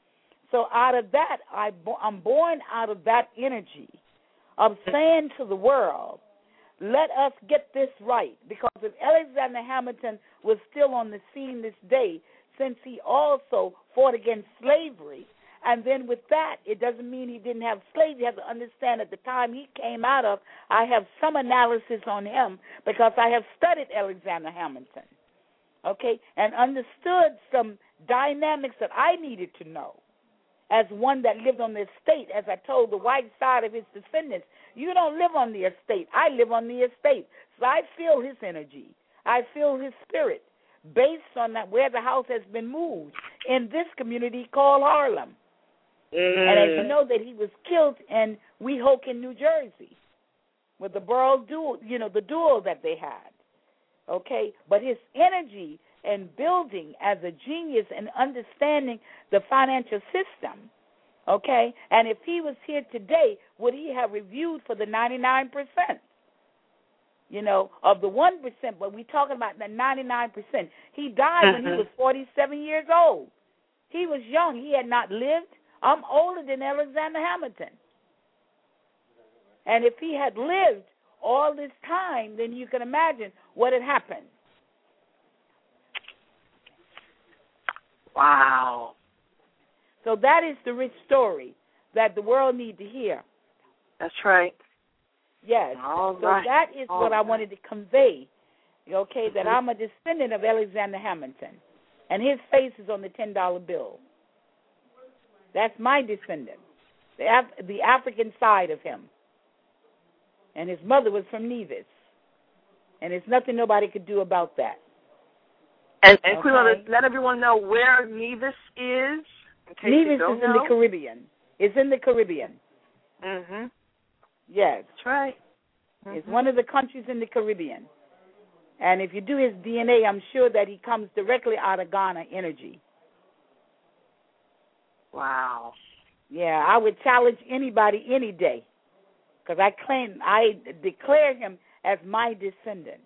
So out of that, I, I'm born out of that energy of saying to the world, let us get this right. Because if Alexander Hamilton was still on the scene this day, since he also fought against slavery, and then with that, it doesn't mean he didn't have slaves. You have to understand at the time he came out of, I have some analysis on him because I have studied Alexander Hamilton, okay, and understood some dynamics that I needed to know as one that lived on the estate. As I told the white side of his descendants, you don't live on the estate. I live on the estate. So I feel his energy. I feel his spirit based on that where the house has been moved in this community called Harlem. Mm. And as you know, that he was killed in Weehawken, New Jersey, with the borough duel, you know, the duel that they had. Okay, but his energy and building as a genius and understanding the financial system. Okay, and if he was here today, would he have reviewed for the ninety-nine percent? You know, of the one percent, but we're talking about the ninety-nine percent. He died mm-hmm. when he was forty-seven years old. He was young. He had not lived. I'm older than Alexander Hamilton. And if he had lived all this time, then you can imagine what had happened. Wow. So that is the rich story that the world needs to hear. That's right. Yes. All so right. that is all what right. I wanted to convey, okay, that mm-hmm. I'm a descendant of Alexander Hamilton, and his face is on the ten dollar bill. That's my descendant, the, Af- the African side of him. And his mother was from Nevis. And there's nothing nobody could do about that. And, and okay. Queen Mother, let everyone know where Nevis is. In Nevis is in know. the Caribbean. It's in the Caribbean. Mm-hmm. Yes. That's right. Mm-hmm. It's one of the countries in the Caribbean. And if you do his D N A, I'm sure that he comes directly out of Ghana energy. Wow. Yeah, I would challenge anybody any day because I claim, I declare him as my descendant.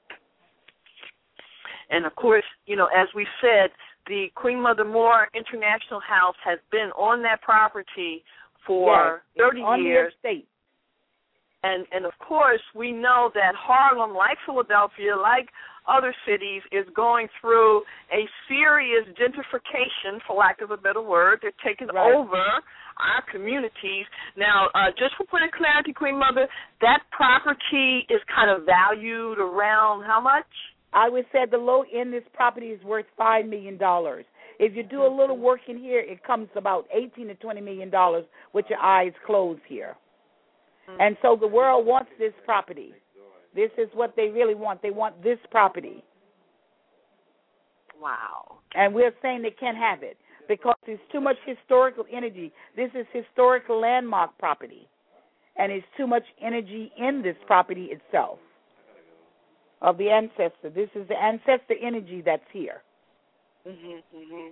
And, of course, you know, as we said, the Queen Mother Moore International House has been on that property for yes, thirty on years. The estate. And, and, of course, we know that Harlem, like Philadelphia, like other cities, is going through a serious gentrification, for lack of a better word. They're taking right. over our communities. Now, uh, just for putting clarity, Queen Mother, that property is kind of valued around how much? I would say the low end, this property is worth five million dollars. If you do a little work in here, it comes about eighteen to twenty million dollars with your eyes closed here. Mm-hmm. And so the world wants this property. This is what they really want. They want this property. Wow. And we're saying they can't have it because there's too much historical energy. This is historical landmark property. And there's too much energy in this property itself of the ancestor. This is the ancestor energy that's here. Mm-hmm, mm-hmm.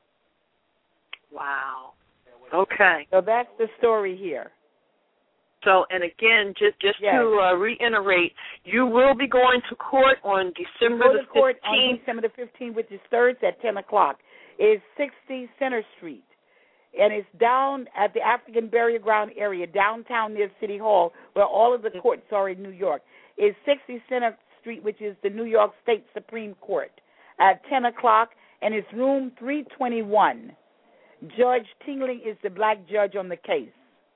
Wow. Okay. So that's the story here. So, and again, just just yes. to uh, reiterate, you will be going to court on December Go the to court fifteenth. on December the fifteenth, which is Thursday at ten o'clock. It's sixty Center Street, and it's down at the African Burial Ground area, downtown near City Hall, where all of the courts are in New York. It's sixty Center Street, which is the New York State Supreme Court, at ten o'clock, and it's room three twenty-one. Judge Tingling is the black judge on the case.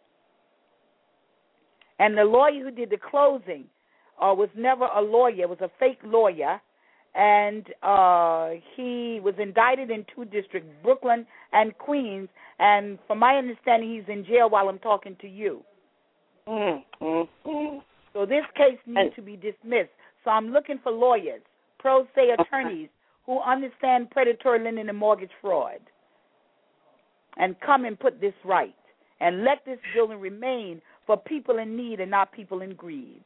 And the lawyer who did the closing uh, was never a lawyer. It was a fake lawyer. And uh, he was indicted in two districts, Brooklyn and Queens. And from my understanding, he's in jail while I'm talking to you. Mm, mm, mm. So this case needs and, to be dismissed. So I'm looking for lawyers, pro se attorneys, okay. who understand predatory lending and mortgage fraud, and come and put this right. And let this building remain for people in need and not people in greed.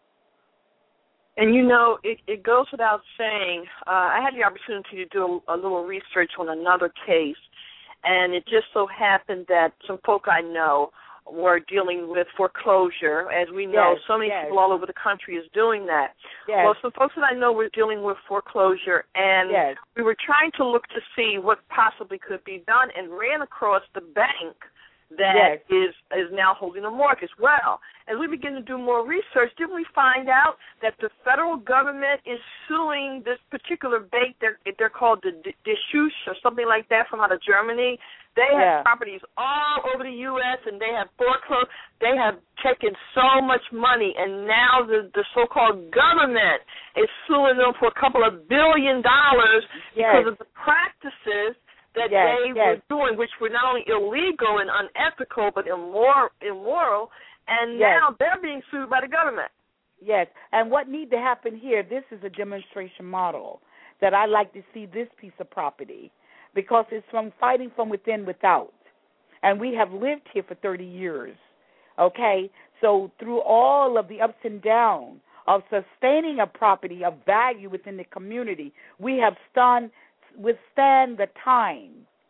And, you know, it, it goes without saying, uh, I had the opportunity to do a, a little research on another case, and it just so happened that some folk I know were dealing with foreclosure. As we know, yes, so many yes. people all over the country is doing that. Yes. Well, some folks that I know were dealing with foreclosure, and yes. we were trying to look to see what possibly could be done and ran across the bank that yes. is is now holding a mortgage. Well, as we begin to do more research, didn't we find out that the federal government is suing this particular bank? They're, they're called the Deschusch or something like that from out of Germany. They have yeah. properties all over the U S and they have foreclosed. They have taken so much money, and now the, the so-called government is suing them for a couple of billion dollars yes. because of the practices that yes, they yes. were doing, which were not only illegal and unethical, but immoral, immoral, and yes. now they're being sued by the government. Yes, and what needs to happen here, this is a demonstration model that I like to see this piece of property, because it's from fighting from within without. And we have lived here for thirty years, okay? So through all of the ups and downs of sustaining a property of value within the community, we have stand, withstand the time,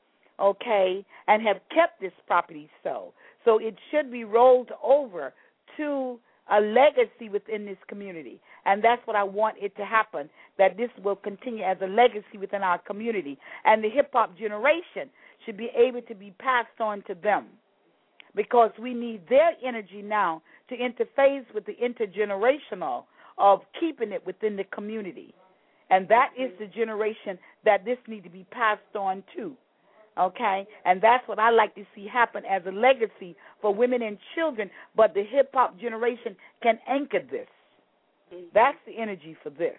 okay, and have kept this property so. So it should be rolled over to a legacy within this community. And that's what I want it to happen, that this will continue as a legacy within our community. And the hip-hop generation should be able to be passed on to them, because we need their energy now to interface with the intergenerational of keeping it within the community. And that is the generation that this needs to be passed on to, okay? And that's what I like to see happen as a legacy for women and children, but the hip-hop generation can anchor this. That's the energy for this.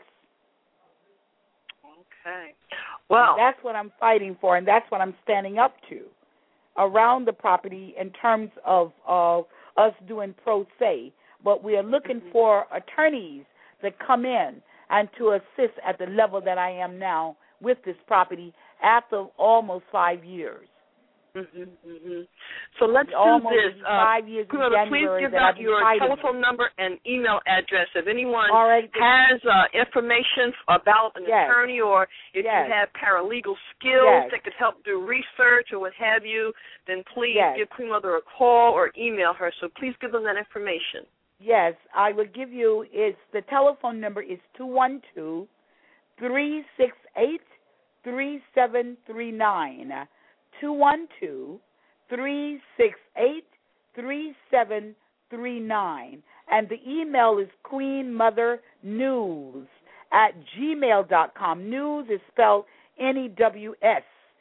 Okay. Well, and that's what I'm fighting for, and that's what I'm standing up to around the property in terms of, of us doing pro se. But we are looking mm-hmm. for attorneys that come in and to assist at the level that I am now with this property after almost five years. Mm-hmm, mm-hmm. So let's almost do this. Five uh, years in January. Please give out your telephone number and email address. If anyone right. has uh, information about an yes. attorney, or if yes. you have paralegal skills yes. that could help do research or what have you, then please yes. give Queen Mother a call or email her. So please give them that information. Yes, I will give you, it's, the telephone number is two one two, three six eight, three seven three nine. two one two, three six eight, three seven three nine. And the email is queenmothernews at gmail dot com. News is spelled N E W S.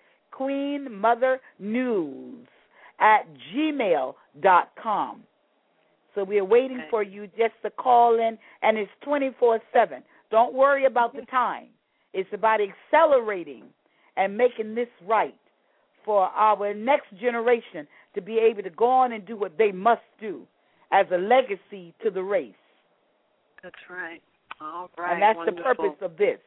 queenmothernews at gmail dot com. So we are waiting okay. for you just to call in, and it's twenty-four seven. Don't worry about the time. It's about accelerating and making this right for our next generation to be able to go on and do what they must do as a legacy to the race. That's right. All right. And that's wonderful. the purpose of this.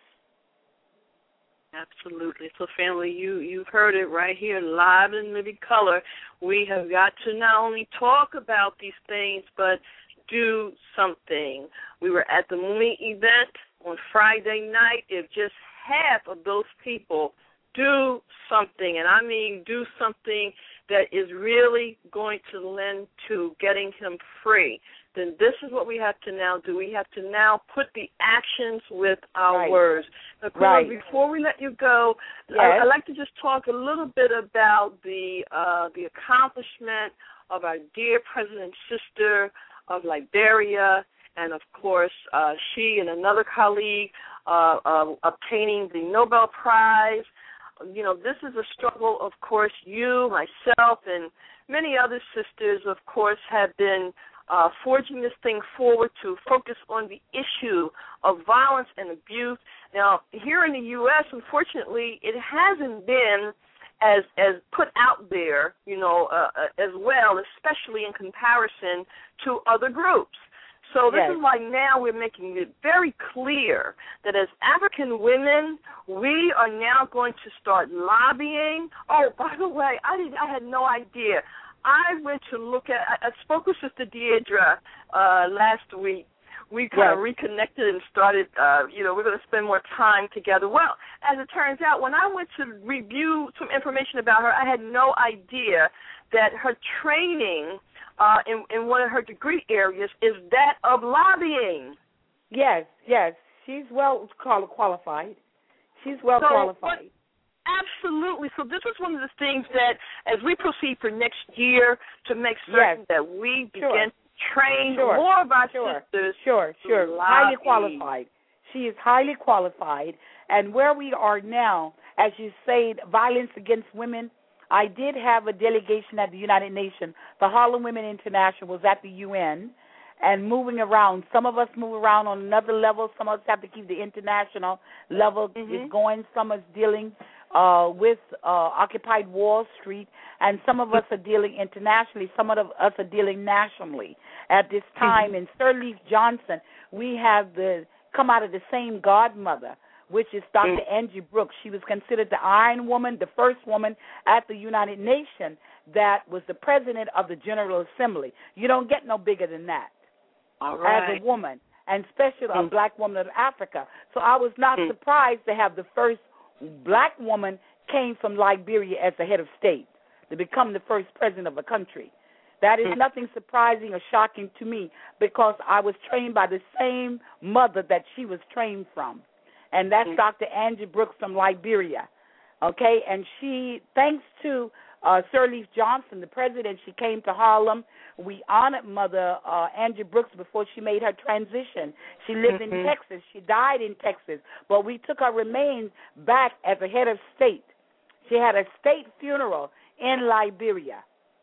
Absolutely. So, family, you, you've heard it right here, live in living color. We have got to not only talk about these things, but do something. We were at the Mumi event on Friday night. If just half of those people do something, and I mean do something that is really going to lend to getting him free, then this is what we have to now do. We have to now put the actions with our right. words. Now, right. before we let you go, yes. I, I'd like to just talk a little bit about the uh, the accomplishment of our dear president's sister of Liberia, and, of course, uh, she and another colleague uh, uh, obtaining the Nobel Prize. you know, this is a struggle, of course, you, myself, and many other sisters, of course, have been uh, forging this thing forward to focus on the issue of violence and abuse. Now, here in the U S, unfortunately, it hasn't been as as put out there, you know, uh, as well, especially in comparison to other groups. So this yes. is why now we're making it very clear that as African women, we are now going to start lobbying. Oh, by the way, I didn't, I had no idea. I went to look at, I, I spoke with Sister Deidre uh, last week. We kind yes. of reconnected and started, uh, you know, we're going to spend more time together. Well, as it turns out, when I went to review some information about her, I had no idea that her training Uh, in, in one of her degree areas is that of lobbying. Yes, yes. She's well qualified. She's well so, qualified. Absolutely. So this is one of the things that, as we proceed for next year, to make certain yes. that we begin sure. to train sure. more of our sure. sisters. Sure, sure. Highly qualified. She is highly qualified. And where we are now, as you say, violence against women, I did have a delegation at the United Nations. The Harlem Women International was at the U N and moving around. Some of us move around on another level. Some of us have to keep the international level mm-hmm. is going. Some of us dealing uh, with uh, Occupied Wall Street, and some of us are dealing internationally. Some of us are dealing nationally. At this time, mm-hmm. in Sirleaf Johnson, we have the come out of the same godmother, which is Doctor Angie Brooks. She was considered the Iron Woman, the first woman at the United Nations that was the president of the General Assembly. You don't get no bigger than that. All right. As a woman, and especially a mm. black woman of Africa. So I was not mm. surprised to have the first black woman came from Liberia as the head of state to become the first president of a country. That is mm. nothing surprising or shocking to me because I was trained by the same mother that she was trained from. And that's Doctor Angie Brooks from Liberia, okay? And she, thanks to uh, Sirleaf Johnson, the president, she came to Harlem. We honored Mother uh, Angie Brooks before she made her transition. She lived mm-hmm. in Texas. She died in Texas. But we took her remains back as a head of state. She had a state funeral in Liberia.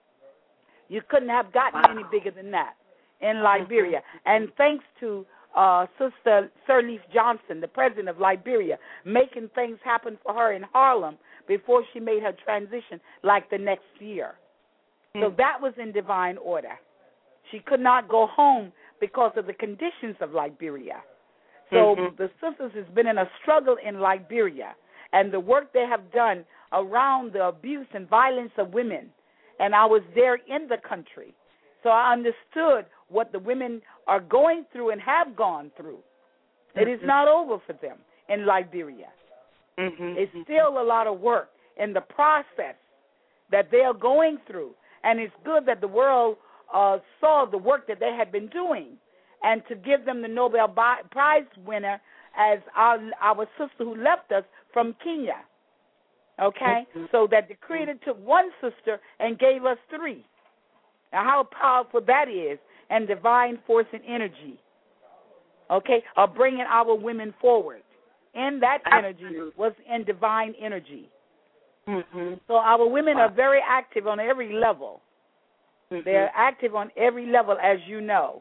You couldn't have gotten wow. any bigger than that in Liberia. Mm-hmm. And thanks to Uh, Sister Sirleaf Johnson, the president of Liberia, making things happen for her in Harlem before she made her transition like the next year. Mm. So that was in divine order. She could not go home because of the conditions of Liberia. So mm-hmm. the sisters has been in a struggle in Liberia and the work they have done around the abuse and violence of women. And I was there in the country. So I understood what the women are going through and have gone through. Mm-hmm. It is not over for them in Liberia. Mm-hmm. It's still a lot of work in the process that they are going through. And it's good that the world uh, saw the work that they had been doing and to give them the Nobel Prize winner as our, our sister who left us from Kenya. Okay? Mm-hmm. So that the Creator took one sister and gave us three. Now, how powerful that is, and divine force and energy, okay, are bringing our women forward. And that energy Absolutely. was in divine energy. Mm-hmm. So our women wow. are very active on every level. Mm-hmm. They're active on every level, as you know.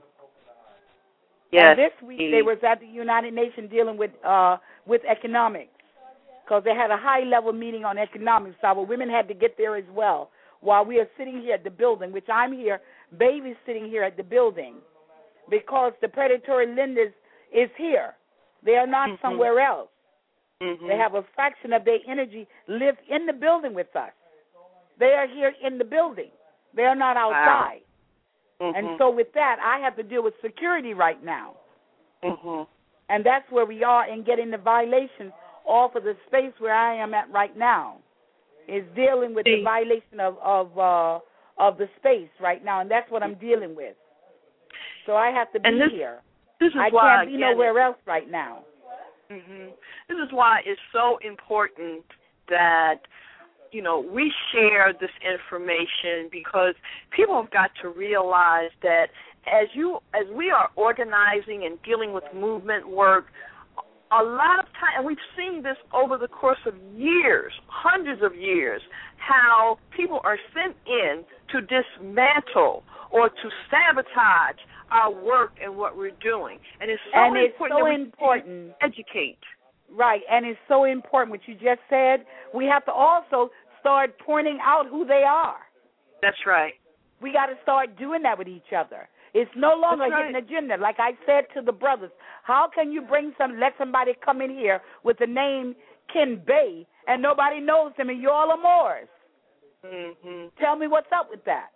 Yes. And this week they was at the United Nations dealing with uh, with economics because they had a high-level meeting on economics. So our women had to get there as well. While we are sitting here at the building, which I'm here, baby's sitting here at the building because the predatory lenders is here. They are not mm-hmm. somewhere else. Mm-hmm. They have a fraction of their energy live in the building with us. They are here in the building. They are not outside. Wow. Mm-hmm. And so with that, I have to deal with security right now. Mm-hmm. And that's where we are in getting the violations off of the space where I am at right now. Is dealing with the violation of of, uh, of the space right now, and that's what I'm dealing with. So I have to be this, here. This is I why, can't be nowhere else right now. Mm-hmm. This is why it's so important that, you know, we share this information because people have got to realize that as you as we are organizing and dealing with movement work, a lot of time, and we've seen this over the course of years, hundreds of years, how people are sent in to dismantle or to sabotage our work and what we're doing. And it's so and important it's so that we important. educate. Right, and it's so important what you just said. We have to also start pointing out who they are. That's right. We got to start doing that with each other. It's no longer That's a hidden right. agenda. Like I said to the brothers, how can you bring some, let somebody come in here with the name Ken Bay and nobody knows him and you all are Moors? Mm-hmm. Tell me what's up with that.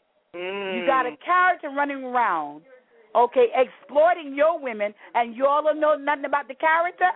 Mm. You got a character running around, okay, exploiting your women, and you all don't know nothing about the character?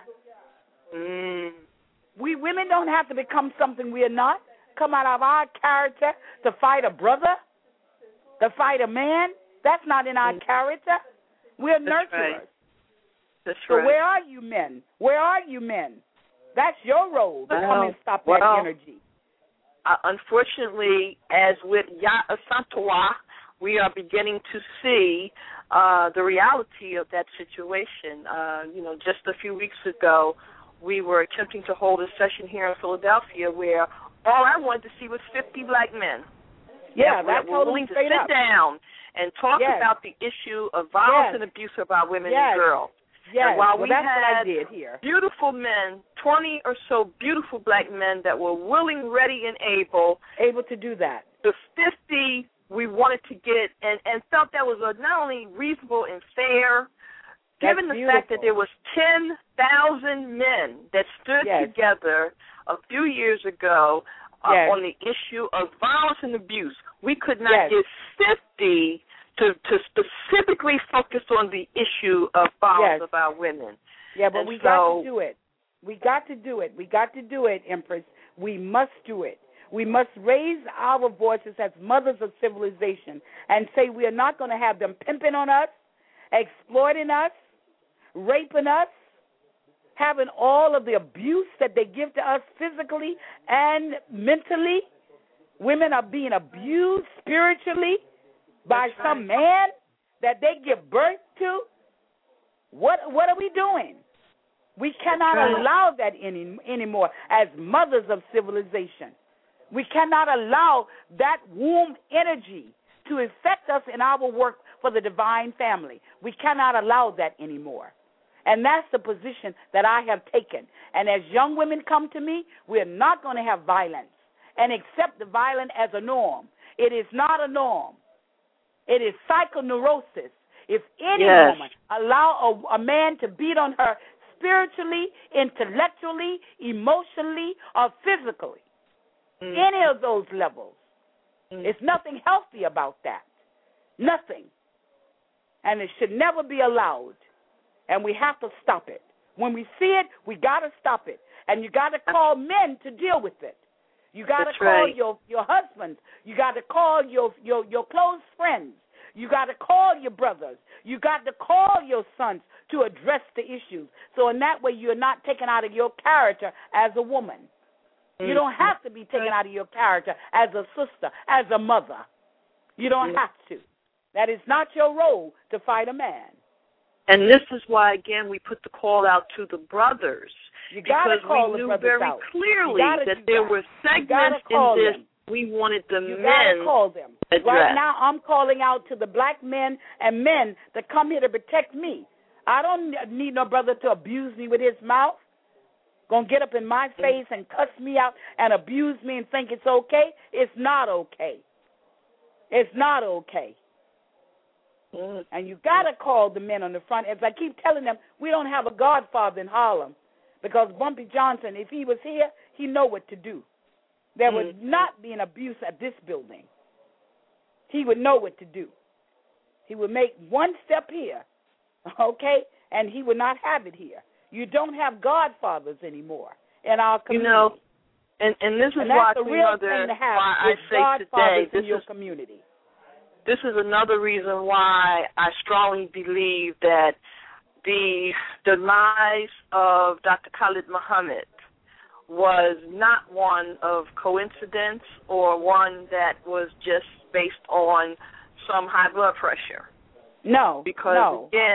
Mm. We women don't have to become something we are not. Come out of our character to fight a brother, to fight a man. That's not in our character. We're That's nurturers. Right. That's so right. where are you men? Where are you men? That's your role to well, come and stop well, that energy. Uh, unfortunately, as with Ya Asantewaa, we are beginning to see uh, the reality of that situation. Uh, you know, just a few weeks ago, we were attempting to hold a session here in Philadelphia where all I wanted to see was fifty black men. Yeah, that that's were willing to sit up. down and talk yes. about the issue of violence yes. and abuse of our women yes. and girls. Yes, and while well, we that's had what I did here. beautiful men, twenty or so beautiful black men that were willing, ready, and able, able to do that. The fifty we wanted to get, and, and felt that was a, not only reasonable and fair, that's given the beautiful. fact that there was ten thousand men that stood yes. together a few years ago uh, yes. on the issue of violence and abuse. We could not yes. get fifty to, to specifically focus on the issue of violence yes. of our women. Yeah, but and we so, got to do it. We got to do it. We got to do it, Empress. We must do it. We must raise our voices as mothers of civilization and say we are not going to have them pimping on us, exploiting us, raping us, having all of the abuse that they give to us physically and mentally. Women are being abused spiritually by That's some right. man that they give birth to. What what are we doing? We cannot right. allow that any anymore as mothers of civilization. We cannot allow that womb energy to affect us in our work for the divine family. We cannot allow that anymore. And that's the position that I have taken. And as young women come to me, we're not going to have violence and accept the violence as a norm. It is not a norm. It is psychoneurosis. If any yes. woman allow a, a man to beat on her spiritually, intellectually, emotionally, or physically, mm. any of those levels, mm. it's nothing healthy about that. Nothing. And it should never be allowed. And we have to stop it. When we see it, we got to stop it. And you got to call men to deal with it. You got to call right. your, your husbands. You got to call your, your, your close friends. You got to call your brothers. You got to call your sons to address the issues. So in that way, you're not taken out of your character as a woman. Mm-hmm. You don't have to be taken out of your character as a sister, as a mother. You don't mm-hmm. have to. That is not your role to fight a man. And this is why, again, we put the call out to the brothers. You gotta because call we the knew very out. clearly gotta that there that. were segments in this them. we wanted the you men gotta call them. addressed. Right now, I'm calling out to the black men and men that come here to protect me. I don't need no brother to abuse me with his mouth. Gonna get up in my face and cuss me out and abuse me and think it's okay. It's not okay. It's not okay. Mm. And you got to call the men on the front. As I keep telling them, we don't have a godfather in Harlem because Bumpy Johnson, if he was here, he know what to do. There mm. would not be an abuse at this building. He would know what to do. He would make one step here, okay, and he would not have it here. You don't have godfathers anymore in our community. You know, and, and this is and why, that's the real Mother, thing to have why I say today, in this your is, community. This is another reason why I strongly believe that the demise of Doctor Khalid Muhammad was not one of coincidence or one that was just based on some high blood pressure. No, because no. again,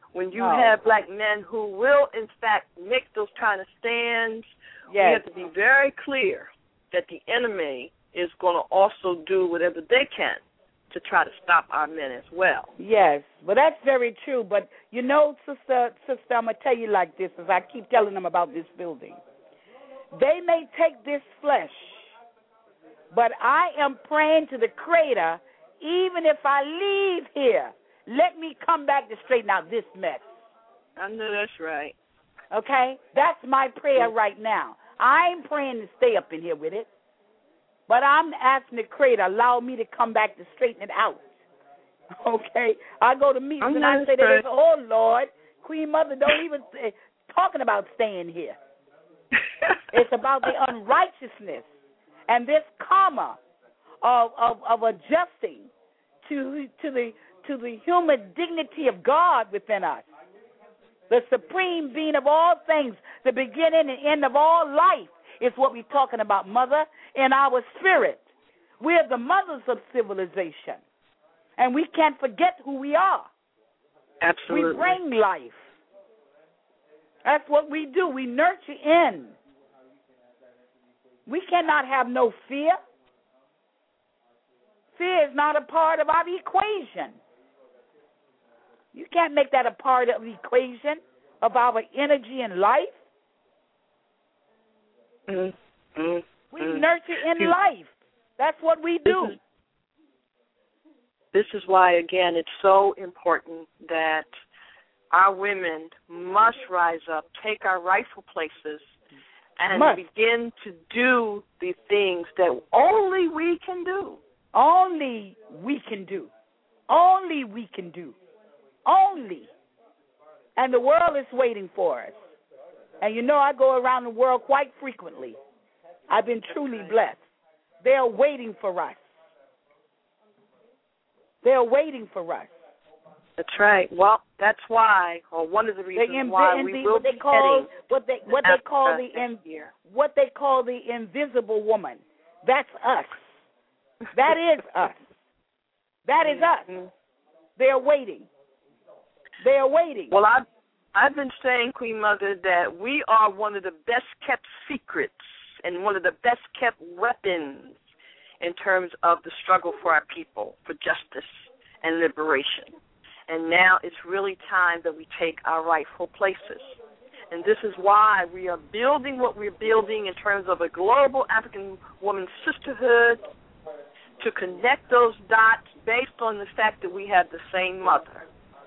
when you oh. have black men who will, in fact, make those kind of stands, yes. we have to be very clear that the enemy is going to also do whatever they can to try to stop our men as well. Yes, well, that's very true. But, you know, Sister, Sister, I'm going to tell you like this, as I keep telling them about this building. They may take this flesh, but I am praying to the Creator, even if I leave here, let me come back to straighten out this mess. I know that's right. Okay? That's my prayer right now. I ain't praying to stay up in here with it, but I'm asking the Creator, allow me to come back to straighten it out. Okay? I go to meetings and I say to this, oh, Lord, Queen Mother, don't even say, talking about staying here. It's about the unrighteousness and this karma of, of, of adjusting to to the to the human dignity of God within us, the supreme being of all things, the beginning and end of all life is what we're talking about, Mother, in our spirit. We're the mothers of civilization, and we can't forget who we are. Absolutely. We bring life. That's what we do. We nurture in. We cannot have no fear. Fear is not a part of our equation. You can't make that a part of the equation of our energy and life. Mm, mm, we mm. nurture in life. That's what we do. This is, this is why, again, it's so important that our women must rise up, take our rightful places, and must. begin to do the things that only we can do. Only we can do. Only we can do. Only. And the world is waiting for us. And you know, I go around the world quite frequently. I've been truly blessed. They're waiting for us. They're waiting for us. That's right. Well, that's why, or one of the reasons inv- why we the, will what they be call, heading what they what they call the in, year. what they call the invisible woman. That's us. That is us. That is us. Mm-hmm. They're waiting. They're waiting. Well, I've I've been saying, Queen Mother, that we are one of the best kept secrets and one of the best kept weapons in terms of the struggle for our people, for justice and liberation. And now it's really time that we take our rightful places. And this is why we are building what we're building in terms of a global African woman sisterhood to connect those dots based on the fact that we have the same mother.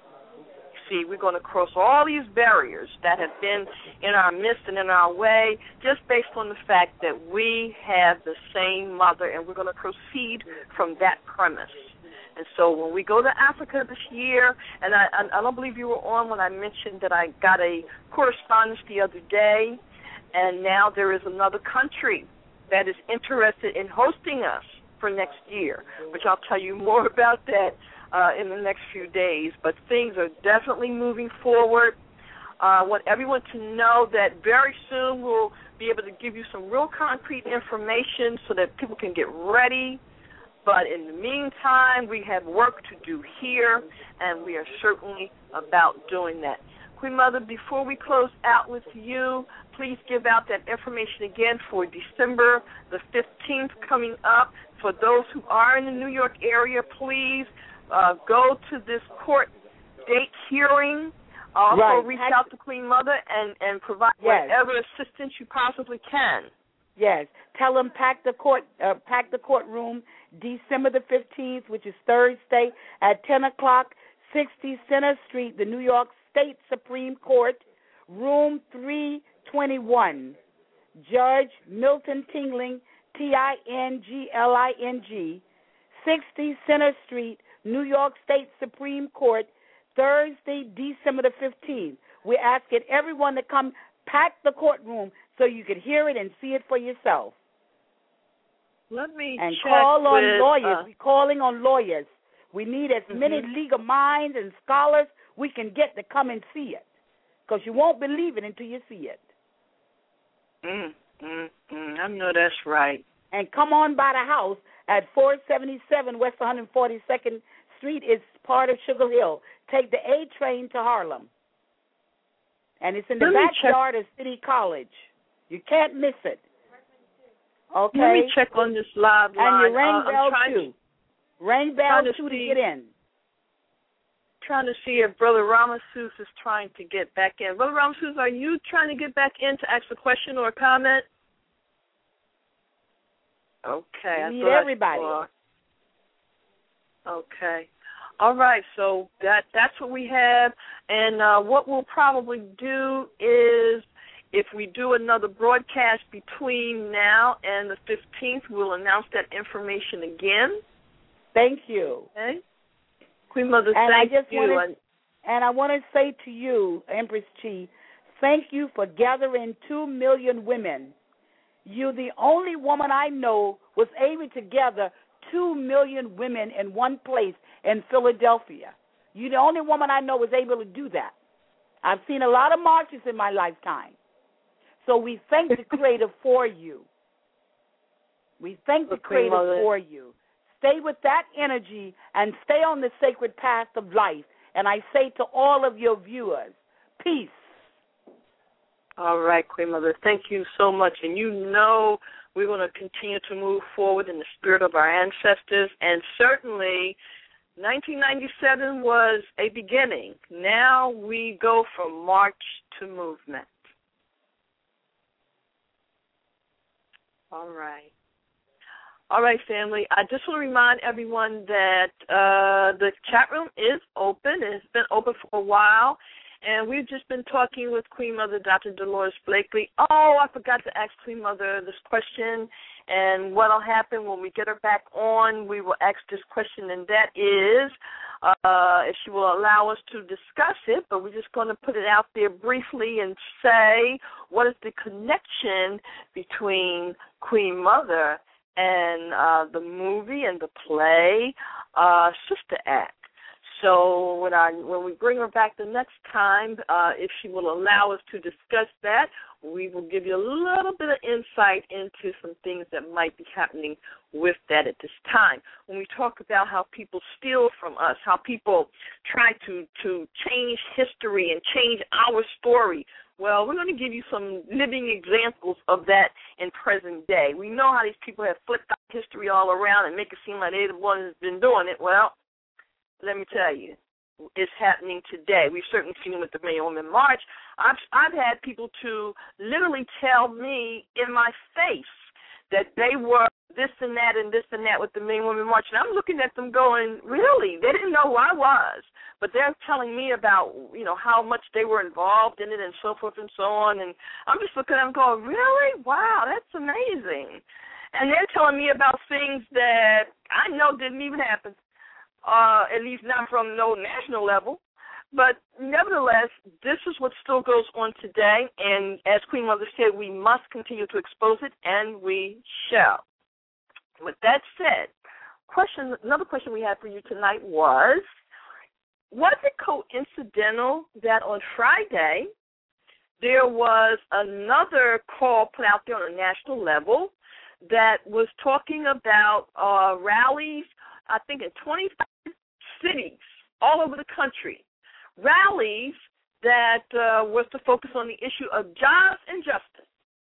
See, we're going to cross all these barriers that have been in our midst and in our way just based on the fact that we have the same mother, and we're going to proceed from that premise. And so when we go to Africa this year, and I, I don't believe you were on when I mentioned that I got a correspondence the other day, and now there is another country that is interested in hosting us for next year, which I'll tell you more about that uh, in the next few days. But things are definitely moving forward. Uh, I want everyone to know that very soon we'll be able to give you some real concrete information so that people can get ready. But in the meantime, we have work to do here, and we are certainly about doing that. Queen Mother, before we close out with you, please give out that information again for December the fifteenth coming up. For those who are in the New York area, please uh, go to this court date hearing. Also right. reach out to Queen Mother and, and provide yes. whatever assistance you possibly can. Yes. Tell them pack the court, uh, pack the courtroom December the fifteenth, which is Thursday, at ten o'clock, sixty Center Street, the New York State Supreme Court, room three twenty-one. Judge Milton Tingling, T I N G L I N G, sixty Center Street, New York State Supreme Court, Thursday, December the fifteenth. We're asking everyone to come pack the courtroom so you can hear it and see it for yourself. Let me and check call on with, lawyers. Uh, We're calling on lawyers. We need as mm-hmm. many legal minds and scholars we can get to come and see it, because you won't believe it until you see it. Mm, mm, mm, I know that's right. And come on by the house at four seventy-seven West one hundred forty-second street is part of Sugar Hill. Take the A train to Harlem. And it's in the backyard of City College. You can't miss it. Okay? Let me check on this live line. And you ring uh, bell, To, too. Ring bell, to too, see, to get in. Trying to see if Brother Ramasus is trying to get back in. Brother Ramasus, are you trying to get back in to ask a question or a comment? Okay. We need everybody. Okay. All right, so that that's what we have, and uh, what we'll probably do is if we do another broadcast between now and the fifteenth, we'll announce that information again. Thank you. Okay. Queen Mother, and thank I just you. Wanted, and I want to say to you, Empress Chi, thank you for gathering two million women. You're the only woman I know was able to gather two million women in one place in Philadelphia. You're the only woman I know was able to do that. I've seen a lot of marches in my lifetime. So we thank the Creator for you. We thank the Creator for you. Stay with that energy and stay on the sacred path of life. And I say to all of your viewers, peace. All right, Queen Mother, thank you so much. And you know we're going to continue to move forward in the spirit of our ancestors. And certainly nineteen ninety-seven was a beginning. Now we go from march to movement. All right. All right, family. I just want to remind everyone that uh, the chat room is open. It's been open for a while. And we've just been talking with Queen Mother, Doctor Dolores Blakely. Oh, I forgot to ask Queen Mother this question. And what will happen when we get her back on, we will ask this question, and that is uh, if she will allow us to discuss it, but we're just going to put it out there briefly and say what is the connection between Queen Mother and uh, the movie and the play uh, Sister Act. So when I when we bring her back the next time, uh, if she will allow us to discuss that, we will give you a little bit of insight into some things that might be happening with that at this time. When we talk about how people steal from us, how people try to, to change history and change our story, well, we're going to give you some living examples of that in present day. We know how these people have flipped our history all around and make it seem like they're the ones that's been doing it. Well, let me tell you, it's happening today. We've certainly seen it with the Million Women March. I've, I've had people to literally tell me in my face that they were this and that and this and that with the Million Women March. And I'm looking at them going, really? They didn't know who I was. But they're telling me about, you know, how much they were involved in it and so forth and so on. And I'm just looking at them going, really? Wow, that's amazing. And they're telling me about things that I know didn't even happen. Uh, at least not from no national level. But nevertheless, this is what still goes on today, and as Queen Mother said, we must continue to expose it, and we shall. With that said, question, another question we had for you tonight was, was it coincidental that on Friday there was another call put out there on a national level that was talking about uh, rallies, I think in twenty-five cities all over the country, rallies that uh, was to focus on the issue of jobs and justice.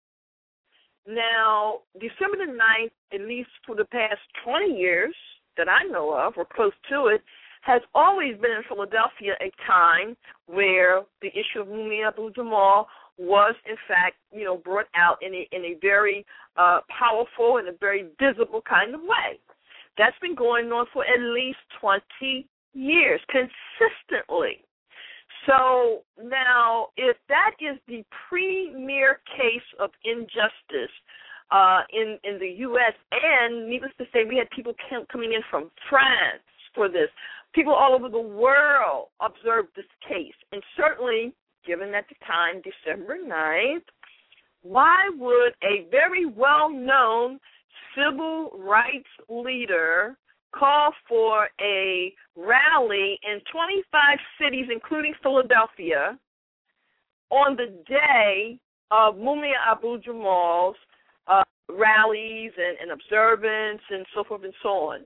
Now, December the ninth, at least for the past twenty years that I know of, or close to it, has always been in Philadelphia a time where the issue of Mumia Abu-Jamal was, in fact, you know, brought out in a, in a very uh, powerful and a very visible kind of way. That's been going on for at least twenty years, consistently. So now, if that is the premier case of injustice uh, in, in the U S, and needless to say, we had people coming in from France for this. People all over the world observed this case. And certainly, given at the time, December ninth, why would a very well-known civil rights leader call for a rally in twenty-five cities, including Philadelphia, on the day of Mumia Abu-Jamal's uh, rallies and, and observance and so forth and so on?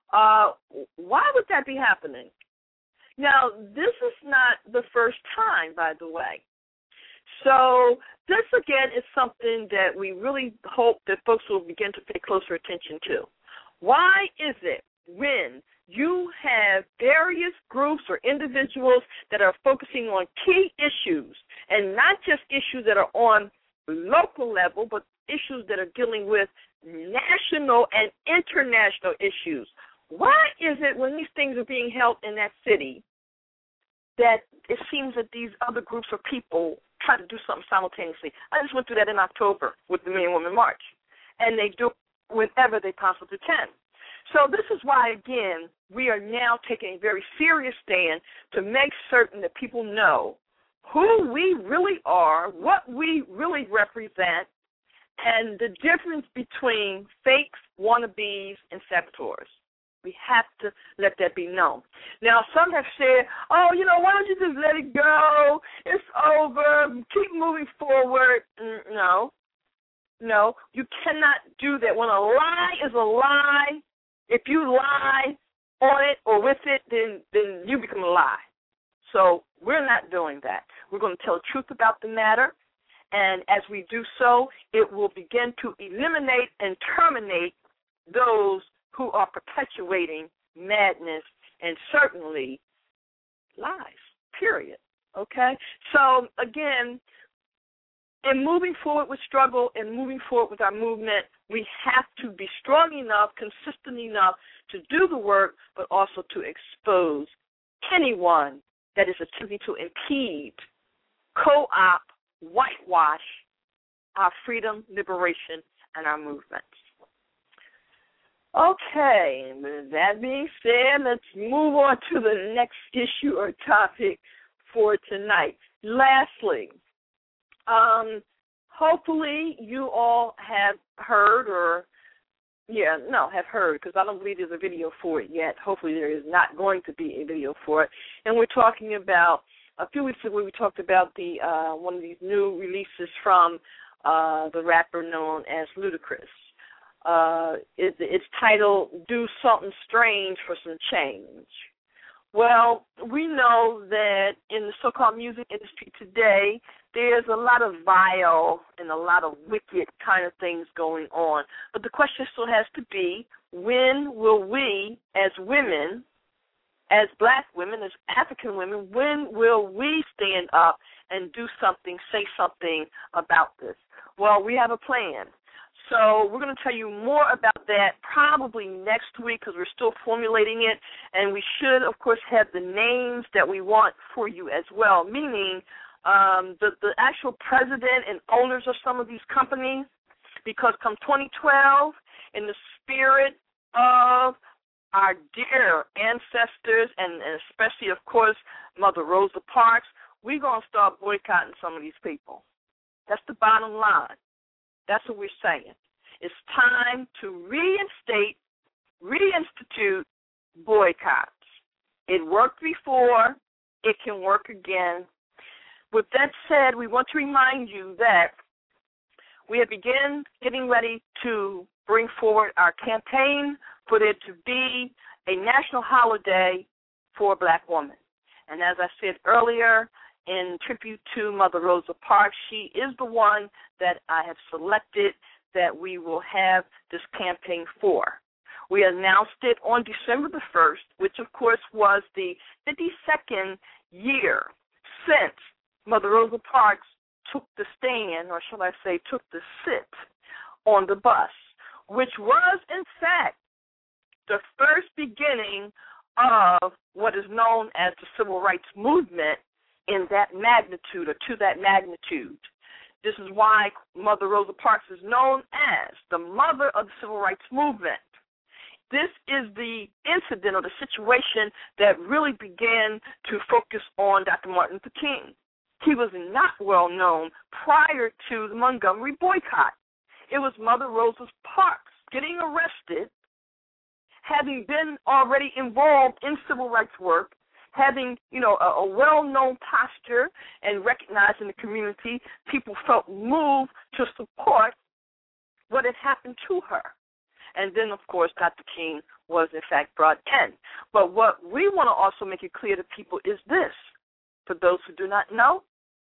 Uh, why would that be happening? Now, this is not the first time, by the way. So this, again, is something that we really hope that folks will begin to pay closer attention to. Why is it when you have various groups or individuals that are focusing on key issues, and not just issues that are on local level, but issues that are dealing with national and international issues, why is it when these things are being held in that city that it seems that these other groups or people try to do something simultaneously? I just went through that in October with the Men and Women March, and they do it whenever they possibly can. So this is why, again, we are now taking a very serious stand to make certain that people know who we really are, what we really represent, and the difference between fakes, wannabes, and saboteurs. We have to let that be known. Now, some have said, oh, you know, why don't you just let it go? It's over. Keep moving forward. No. No, you cannot do that. When a lie is a lie, if you lie on it or with it, then, then you become a lie. So we're not doing that. We're going to tell the truth about the matter, and as we do so, it will begin to eliminate and terminate those who are perpetuating madness and certainly lies, period. Okay? So, again, in moving forward with struggle and moving forward with our movement, we have to be strong enough, consistent enough to do the work, but also to expose anyone that is attempting to impede, co-opt, whitewash our freedom, liberation, and our movements. Okay, with that being said, let's move on to the next issue or topic for tonight. Lastly, um, hopefully you all have heard or, yeah, no, have heard, because I don't believe there's a video for it yet. Hopefully there is not going to be a video for it. And we're talking about, a few weeks ago we talked about the uh, one of these new releases from uh, the rapper known as Ludacris. Uh, it, it's titled, Do Something Strange for Some Change. Well, we know that in the so-called music industry today, there's a lot of vile and a lot of wicked kind of things going on. But the question still has to be, when will we as women, as black women, as African women, when will we stand up and do something, say something about this? Well, we have a plan. So we're going to tell you more about that probably next week because we're still formulating it, and we should, of course, have the names that we want for you as well, meaning um, the, the actual president and owners of some of these companies, because come twenty twelve, in the spirit of our dear ancestors and, and especially, of course, Mother Rosa Parks, we're going to start boycotting some of these people. That's the bottom line. That's what we're saying. It's time to reinstate, reinstitute boycotts. It worked before. It can work again. With that said, we want to remind you that we have begun getting ready to bring forward our campaign for there to be a national holiday for a black woman. And as I said earlier, in tribute to Mother Rosa Parks, she is the one that I have selected that we will have this campaign for. We announced it on December the first, which, of course, was the fifty-second year since Mother Rosa Parks took the stand, or shall I say took the sit on the bus, which was, in fact, the first beginning of what is known as the Civil Rights Movement in that magnitude or to that magnitude. This is why Mother Rosa Parks is known as the mother of the Civil Rights Movement. This is the incident or the situation that really began to focus on Doctor Martin Luther King. He was not well known prior to the Montgomery boycott. It was Mother Rosa Parks getting arrested, having been already involved in civil rights work, having, you know, a, a well-known posture and recognized in the community. People felt moved to support what had happened to her. And then, of course, Doctor King was, in fact, brought in. But what we want to also make it clear to people is this, for those who do not know,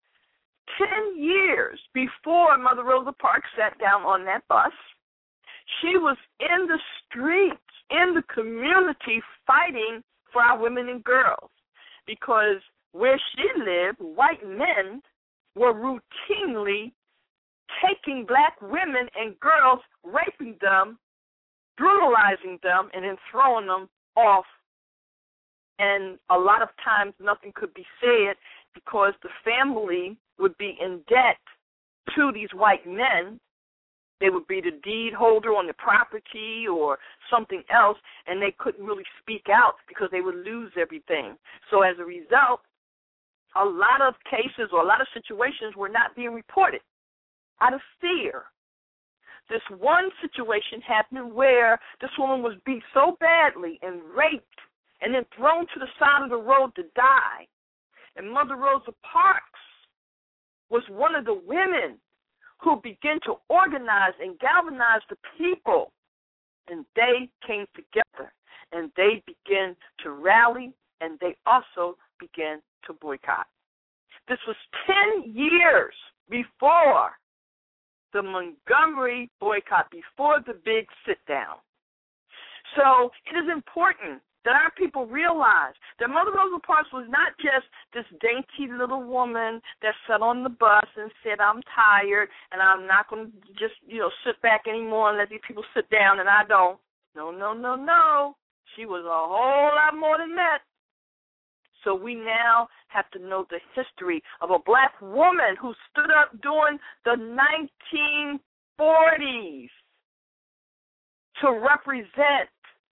ten years before Mother Rosa Parks sat down on that bus, she was in the streets, in the community, fighting for our women and girls. Because where she lived, white men were routinely taking black women and girls, raping them, brutalizing them, and then throwing them off. And a lot of times nothing could be said because the family would be in debt to these white men. They would be the deed holder on the property or something else, and they couldn't really speak out because they would lose everything. So as a result, a lot of cases or a lot of situations were not being reported out of fear. This one situation happened where this woman was beat so badly and raped and then thrown to the side of the road to die. And Mother Rosa Parks was one of the women who began to organize and galvanize the people. And they came together, and they began to rally, and they also began to boycott. This was ten years before the Montgomery boycott, before the big sit-down. So it is important that our people realize that Mother Rosa Parks was not just this dainty little woman that sat on the bus and said, I'm tired and I'm not going to just, you know, sit back anymore and let these people sit down, and I don't. No, no, no, no. She was a whole lot more than that. So we now have to know the history of a black woman who stood up during the nineteen forties to represent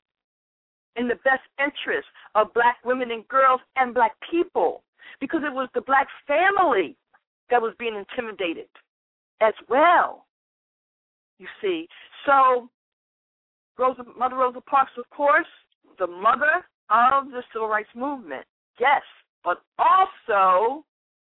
in the best interest of black women and girls and black people, because it was the black family that was being intimidated as well, you see. So Rosa, Mother Rosa Parks, of course, the mother of the civil rights movement, yes, but also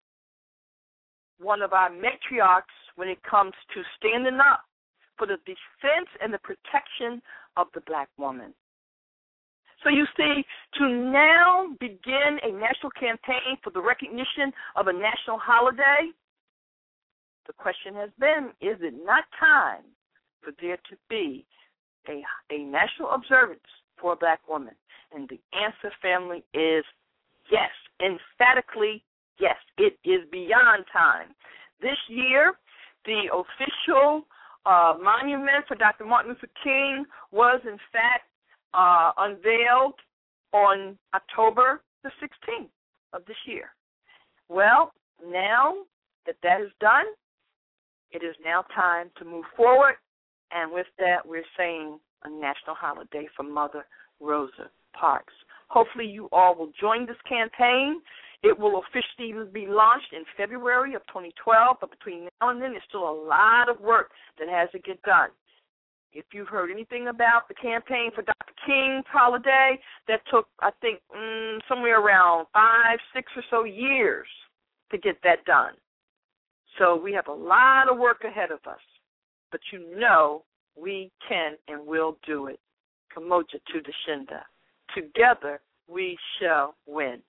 one of our matriarchs when it comes to standing up for the defense and the protection of the black woman. So you see, to now begin a national campaign for the recognition of a national holiday, the question has been, is it not time for there to be a, a national observance for a black woman? And the answer, family, is yes, emphatically yes, it is beyond time. This year, the official uh, monument for Doctor Martin Luther King was, in fact, Uh, unveiled on October the sixteenth of this year. Well, now that that is done, it is now time to move forward, and with that, we're saying a national holiday for Mother Rosa Parks. Hopefully you all will join this campaign. It will officially be launched in February of twenty twelve, but between now and then, there's still a lot of work that has to get done. If you've heard anything about the campaign for Doctor King's holiday, that took, I think, mm, somewhere around five, six or so years to get that done. So we have a lot of work ahead of us. But you know we can and will do it. Kamoja to the Shinda. Together we shall win.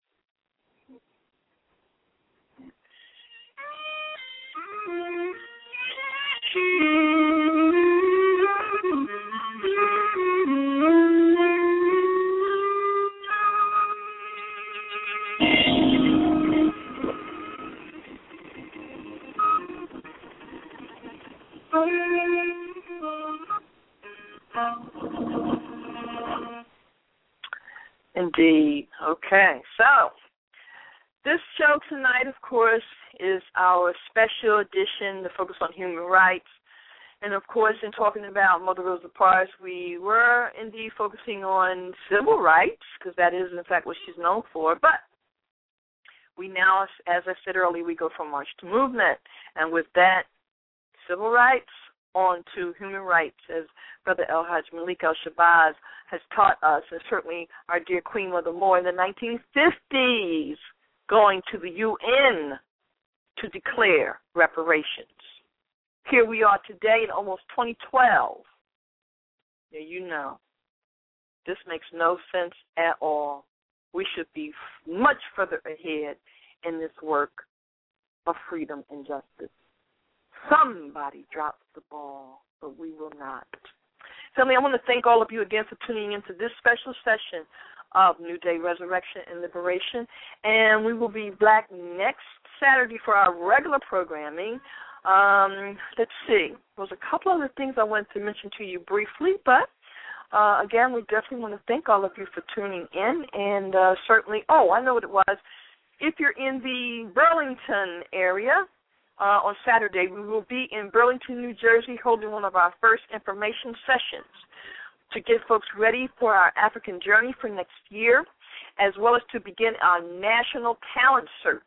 Indeed. Okay. So, this show tonight, of course, is our special edition to focus on human rights. And, of course, in talking about Mother Rosa Parks, we were indeed focusing on civil rights, because that is, in fact, what she's known for. But we now, as I said earlier, we go from march to movement. And with that, civil rights on to human rights, as Brother El Hajj Malik El-Shabazz has taught us, and certainly our dear Queen Mother Moore in the nineteen fifties, going to the U N to declare reparations. Here we are today in almost twenty twelve, Yeah, you know, this makes no sense at all. We should be much further ahead in this work of freedom and justice. Somebody drops the ball, but we will not. Family, I want to thank all of you again for tuning into this special session of New Day Resurrection and Liberation. And we will be back next Saturday for our regular programming. Um, let's see. There's a couple other things I wanted to mention to you briefly, but uh, again, we definitely want to thank all of you for tuning in. And uh, certainly, oh, I know what it was. If you're in the Burlington area, uh, on Saturday, we will be in Burlington, New Jersey, holding one of our first information sessions to get folks ready for our African journey for next year, as well as to begin our national talent search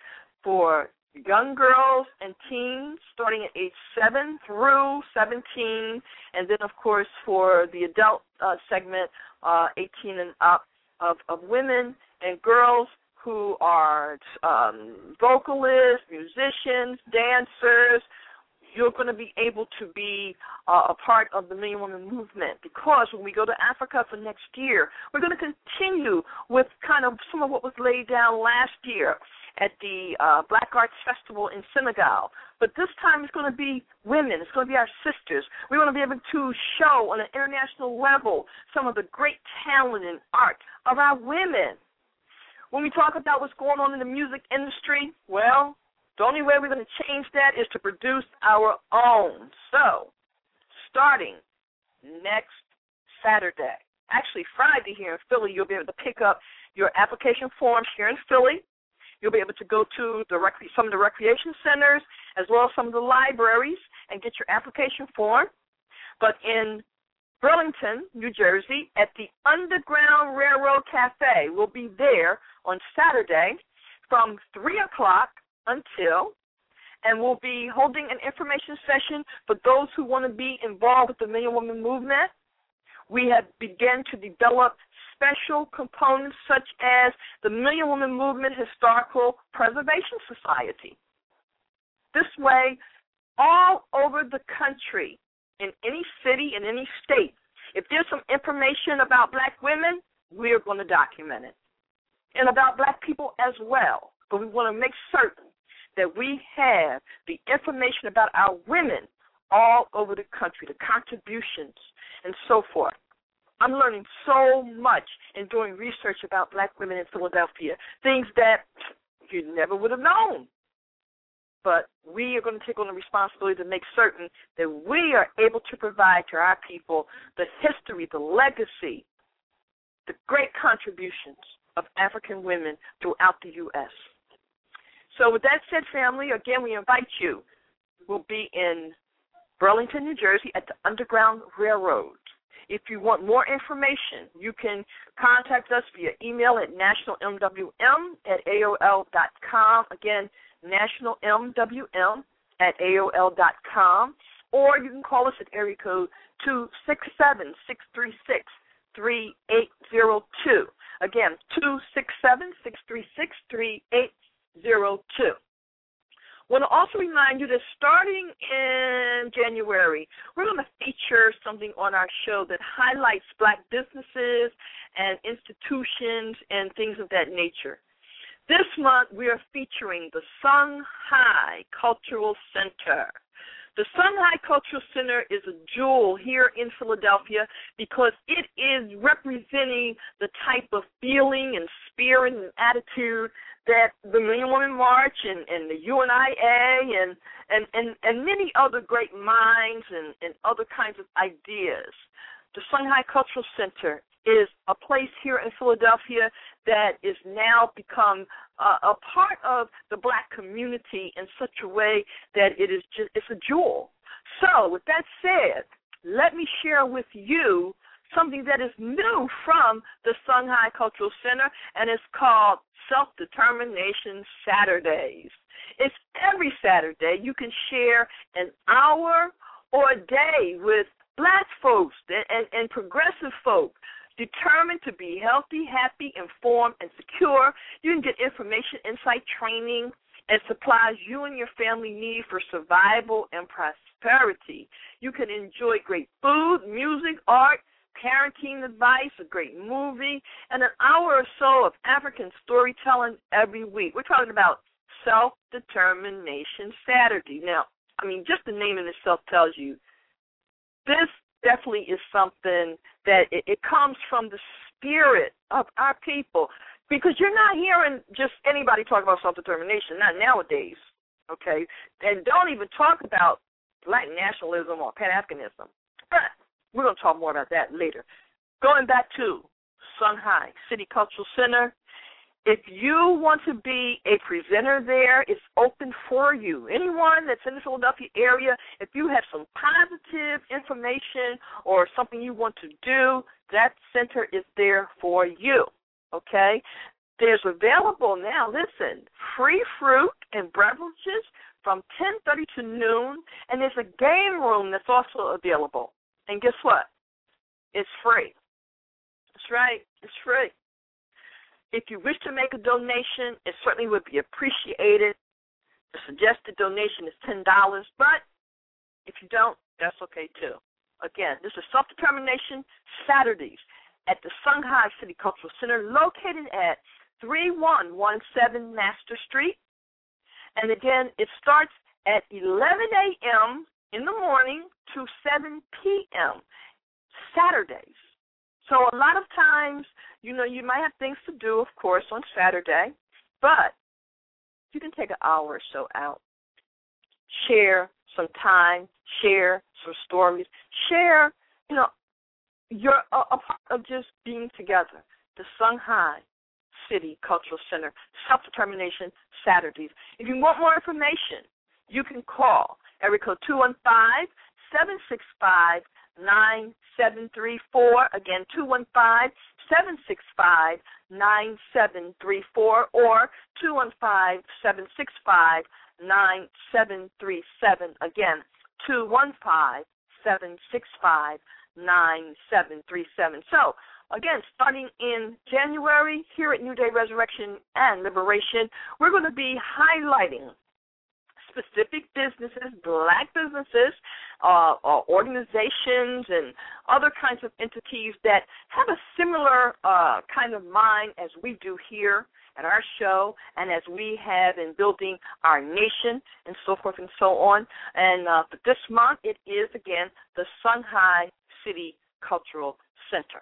for young girls and teens starting at age seven through seventeen, and then, of course, for the adult uh, segment, uh, eighteen and up, of, of women and girls who are um, vocalists, musicians, dancers. You're going to be able to be uh, a part of the Million Woman Movement, because when we go to Africa for next year, we're going to continue with kind of some of what was laid down last year at the uh, Black Arts Festival in Senegal. But this time it's going to be women. It's going to be our sisters. We want to be able to show on an international level some of the great talent and art of our women. When we talk about what's going on in the music industry, well, the only way we're going to change that is to produce our own. So, starting next Saturday, actually Friday here in Philly, you'll be able to pick up your application forms here in Philly. You'll be able to go to the rec- some of the recreation centers as well as some of the libraries and get your application form. But in Burlington, New Jersey, at the Underground Railroad Cafe, we'll be there on Saturday from three o'clock until, and we'll be holding an information session for those who want to be involved with the Million Woman Movement. We have begun to develop special components such as the Million Woman Movement Historical Preservation Society. This way, all over the country, in any city, in any state, if there's some information about black women, we're going to document it. And about black people as well. But we want to make certain that we have the information about our women all over the country, the contributions and so forth. I'm learning so much in doing research about black women in Philadelphia, things that you never would have known. But we are going to take on the responsibility to make certain that we are able to provide to our people the history, the legacy, the great contributions of African women throughout the U S So with that said, family, again, we invite you. We'll be in Burlington, New Jersey at the Underground Railroad. If you want more information, you can contact us via email at national m w m at a o l dot com. Again, national m w m at a o l dot com. Or you can call us at area code two six seven, six three six, three eight zero two. Again, two six seven, six three six, three eight zero two. I want to also remind you that starting in January, we're going to feature something on our show that highlights black businesses and institutions and things of that nature. This month, we are featuring the Sung Hai Cultural Center. The Sung Hai Cultural Center is a jewel here in Philadelphia because it is representing the type of feeling and spirit and attitude that the Million Woman March and, and the U N I A and, and, and, and many other great minds and, and other kinds of ideas. The Sung Hai Cultural Center is a place here in Philadelphia that is now become uh, a part of the black community in such a way that it is just, it's a jewel. So with that said, let me share with you something that is new from the Sung Hai Cultural Center, and it's called Self-Determination Saturdays. It's every Saturday. You can share an hour or a day with black folks and, and, and progressive folk determined to be healthy, happy, informed, and secure. You can get information, insight, training, and supplies you and your family need for survival and prosperity. prosperity. You can enjoy great food, music, art, parenting advice, a great movie, and an hour or so of African storytelling every week. We're talking about Self-Determination Saturday. Now, I mean, just the name in itself tells you this definitely is something that it, it comes from the spirit of our people, because you're not hearing just anybody talk about self-determination, not nowadays, okay? And don't even talk about black nationalism or Pan-Africanism. But we're going to talk more about that later. Going back to Shanghai City Cultural Center, if you want to be a presenter there, it's open for you. Anyone that's in the Philadelphia area, if you have some positive information or something you want to do, that center is there for you, okay? There's available now, listen, free fruit and beverages from ten thirty to noon, and there's a game room that's also available. And guess what? It's free. That's right. It's free. If you wish to make a donation, it certainly would be appreciated. The suggested donation is ten dollars, but if you don't, that's okay too. Again, this is Self-Determination Saturdays at the Shanghai City Cultural Center, located at three one one seven Master Street. And again, it starts at eleven a.m. in the morning to seven p.m. Saturdays. So a lot of times, you know, you might have things to do, of course, on Saturday, but you can take an hour or so out, share some time, share some stories, share, you know, you're a, a part of just being together. The Shanghai City Cultural Center, Self-Determination Saturdays. If you want more information, you can call area code two one five, seven six five, nine seven three four. Again, two one five, seven six five, nine seven three four or two one five, seven six five, nine seven three seven. Again, two one five, seven six five, nine seven three seven. So, again, starting in January here at New Day Resurrection and Liberation, we're going to be highlighting specific businesses, black businesses, uh, uh, organizations, and other kinds of entities that have a similar uh, kind of mind as we do here at our show and as we have in building our nation and so forth and so on. And uh, for this month, it is, again, the Shanghai City Cultural Center.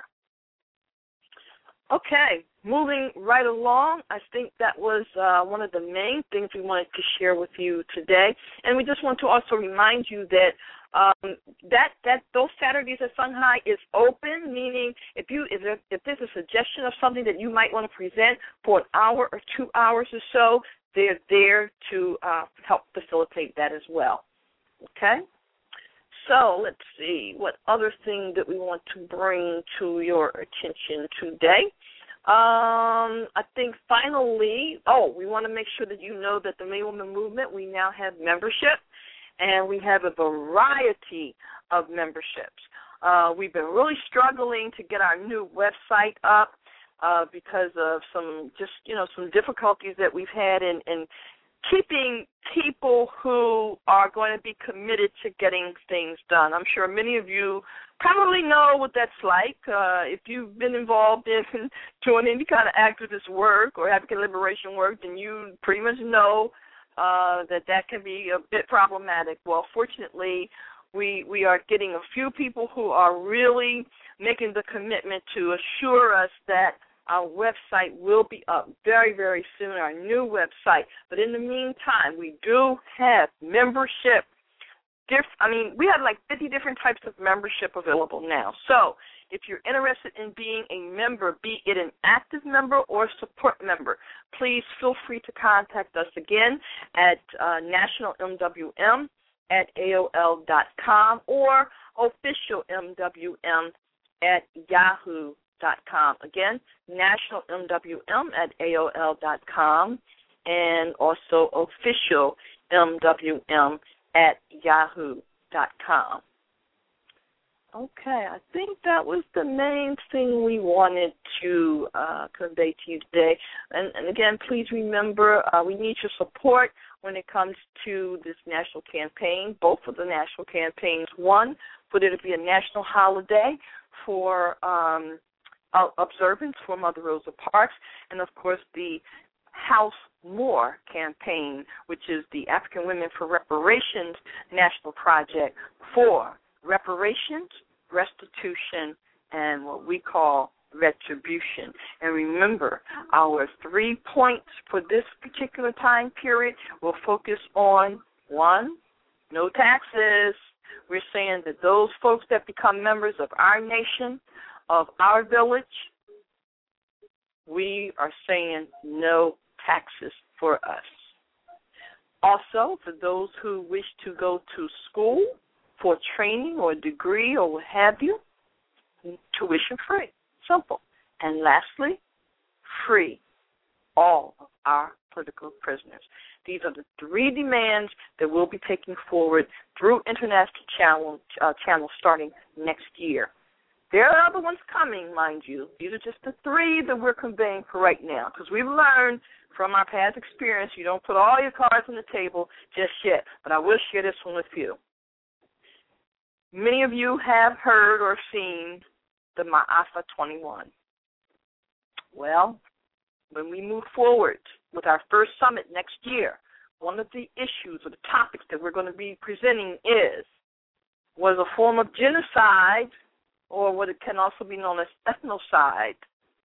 Okay, moving right along, I think that was uh, one of the main things we wanted to share with you today. And we just want to also remind you that um, that that those Saturdays at Shanghai is open, meaning if you if, there, if there's a suggestion of something that you might want to present for an hour or two hours or so, they're there to uh, help facilitate that as well. Okay? So let's see what other thing that we want to bring to your attention today. Um, I think finally, oh, we want to make sure that you know that the May Woman Movement, we now have membership, and we have a variety of memberships. Uh, we've been really struggling to get our new website up uh, because of some just, you know, some difficulties that we've had in, in keeping people who are going to be committed to getting things done. I'm sure many of you probably know what that's like. Uh, if you've been involved in doing any kind of activist work or African liberation work, then you pretty much know uh, that that can be a bit problematic. Well, fortunately, we we are getting a few people who are really making the commitment to assure us that our website will be up very, very soon, our new website. But in the meantime, we do have membership. I mean, we have like fifty different types of membership available now. So if you're interested in being a member, be it an active member or support member, please feel free to contact us again at uh, national m w m at a o l dot com or official m w m at yahoo dot com. Again, national m w m at a o l dot com and also official m w m at yahoo dot com. Okay, I think that was the main thing we wanted to uh, convey to you today. And, and again, please remember, uh, we need your support when it comes to this national campaign, both of the national campaigns. One, for there to be a national holiday for um, observance for Mother Rosa Parks, and, of course, the House More campaign, which is the African Women for Reparations National Project for reparations, restitution, and what we call retribution. And remember, our three points for this particular time period will focus on, one, no taxes. We're saying that those folks that become members of our nation, of our village, we are saying no taxes for us. Also, for those who wish to go to school for training or a degree or what have you, tuition free. Simple. And lastly, free all of our political prisoners. These are the three demands that we'll be taking forward through international channel, uh, channels starting next year. There are other ones coming, mind you. These are just the three that we're conveying for right now, because we've learned from our past experience you don't put all your cards on the table just yet. But I will share this one with you. Many of you have heard or seen the Ma'afa twenty-one. Well, when we move forward with our first summit next year, one of the issues or the topics that we're going to be presenting is, was a form of genocide, or what it can also be known as ethnocide,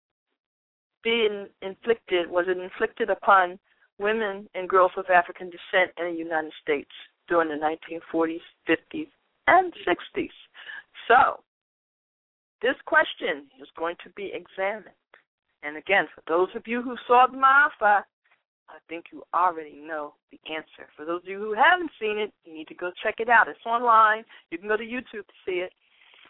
being inflicted, was it inflicted upon women and girls of African descent in the United States during the nineteen forties, fifties, and sixties. So, this question is going to be examined. And again, for those of you who saw the Ma'afa, I think you already know the answer. For those of you who haven't seen it, you need to go check it out. It's online. You can go to YouTube to see it.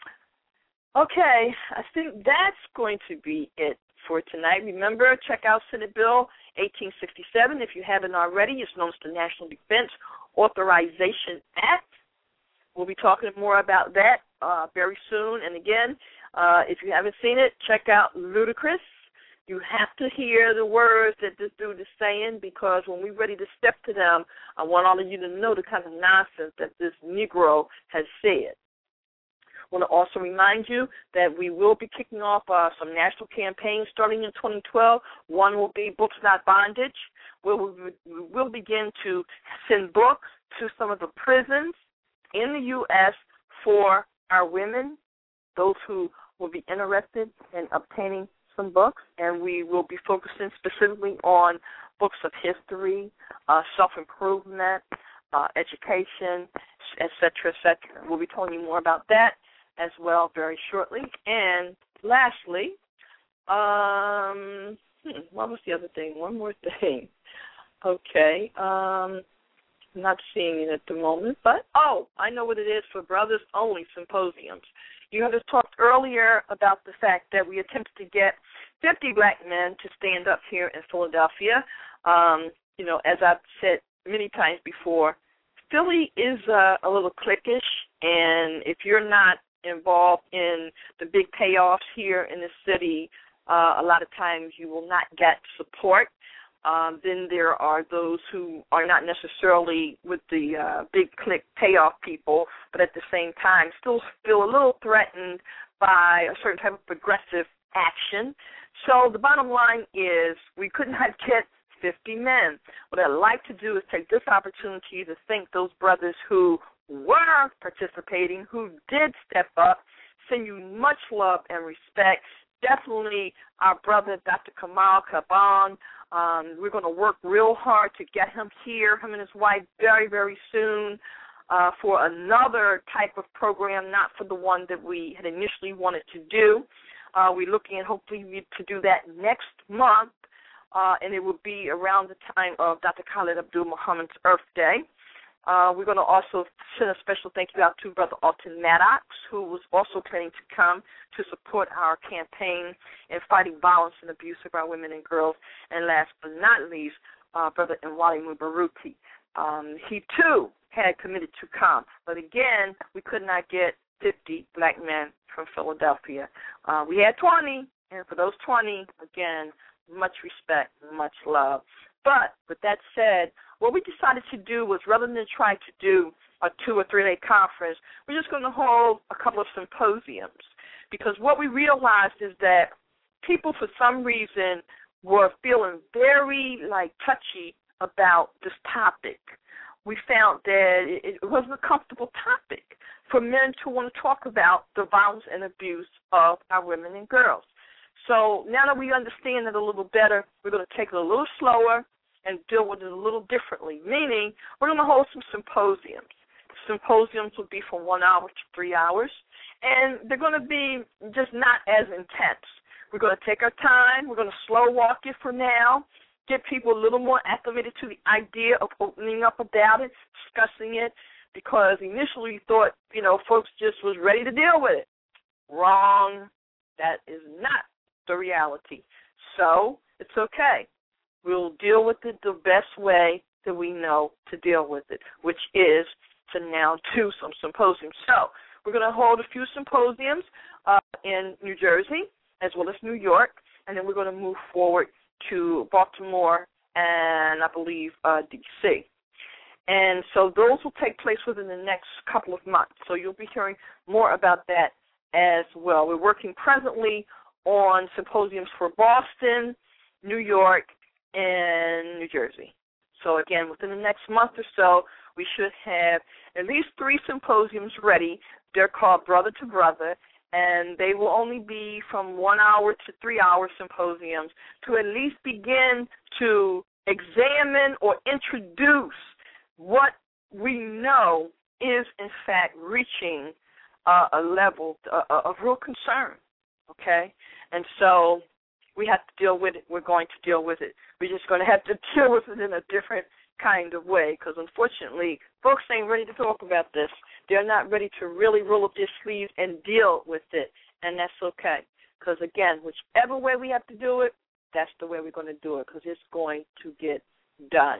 Okay, I think that's going to be it for tonight. Remember, check out Senate Bill eighteen sixty-seven if you haven't already. It's known as the National Defense Authorization Act. We'll be talking more about that uh, very soon. And again, uh, if you haven't seen it, check out Ludacris. You have to hear the words that this dude is saying, because when we're ready to step to them, I want all of you to know the kind of nonsense that this Negro has said. I want to also remind you that we will be kicking off uh, some national campaigns starting in twenty twelve. One will be Books Not Bondage, where we will begin to send books to some of the prisons in the U S for our women, those who will be interested in obtaining some books, and we will be focusing specifically on books of history, uh, self-improvement, uh, education, et cetera, et cetera. We'll be telling you more about that as well very shortly. And lastly, um, hmm, what was the other thing? One more thing. Okay. Um, I'm not seeing it at the moment, but, oh, I know what it is for Brothers Only Symposiums. You heard us talked earlier about the fact that we attempted to get fifty black men to stand up here in Philadelphia. Um, you know, as I've said many times before, Philly is uh, a little cliquish, and if you're not involved in the big payoffs here in the city, uh, a lot of times you will not get support. Um, then there are those who are not necessarily with the uh, big click payoff people, but at the same time still feel a little threatened by a certain type of progressive action. So the bottom line is we could not get fifty men. What I'd like to do is take this opportunity to thank those brothers who were participating, who did step up, send you much love and respect. Definitely our brother, Doctor Kamal Kaban. Um, we're going to work real hard to get him here, him and his wife, very, very soon uh, for another type of program, not for the one that we had initially wanted to do. Uh, we're looking at hopefully to do that next month, uh, and it will be around the time of Doctor Khalid Abdul Muhammad's Earth Day. Uh, we're going to also send a special thank you out to Brother Alton Maddox, who was also planning to come to support our campaign in fighting violence and abuse of our women and girls. And last but not least, uh, Brother Nwali Mubaruti. Um, he, too, had committed to come. But, again, we could not get fifty black men from Philadelphia. Uh, we had twenty, and for those twenty, again, much respect, much love. But with that said, what we decided to do was, rather than try to do a two or three day conference, we're just going to hold a couple of symposiums, because what we realized is that people, for some reason, were feeling very like touchy about this topic. We found that it, it wasn't a comfortable topic for men to want to talk about the violence and abuse of our women and girls. So now that we understand it a little better, we're going to take it a little slower and deal with it a little differently, meaning we're going to hold some symposiums. Symposiums will be from one hour to three hours, and they're going to be just not as intense. We're going to take our time. We're going to slow walk it for now, get people a little more acclimated to the idea of opening up about it, discussing it, because initially we thought, you know, folks just was ready to deal with it. Wrong. That is not the reality. So it's okay. We'll deal with it the best way that we know to deal with it, which is to now do some symposiums. So we're going to hold a few symposiums uh, in New Jersey as well as New York, and then we're going to move forward to Baltimore and I believe uh, D C And so those will take place within the next couple of months. So you'll be hearing more about that as well. We're working presently on symposiums for Boston, New York, and New Jersey. So again, within the next month or so, we should have at least three symposiums ready. They're called Brother to Brother, and they will only be from one hour to three hour symposiums to at least begin to examine or introduce what we know is, in fact, reaching uh, a level uh, of real concern, okay? And so we have to deal with it. We're going to deal with it. We're just going to have to deal with it in a different kind of way, because unfortunately, folks ain't ready to talk about this. They're not ready to really roll up their sleeves and deal with it, and that's okay. Because, again, whichever way we have to do it, that's the way we're going to do it, because it's going to get done.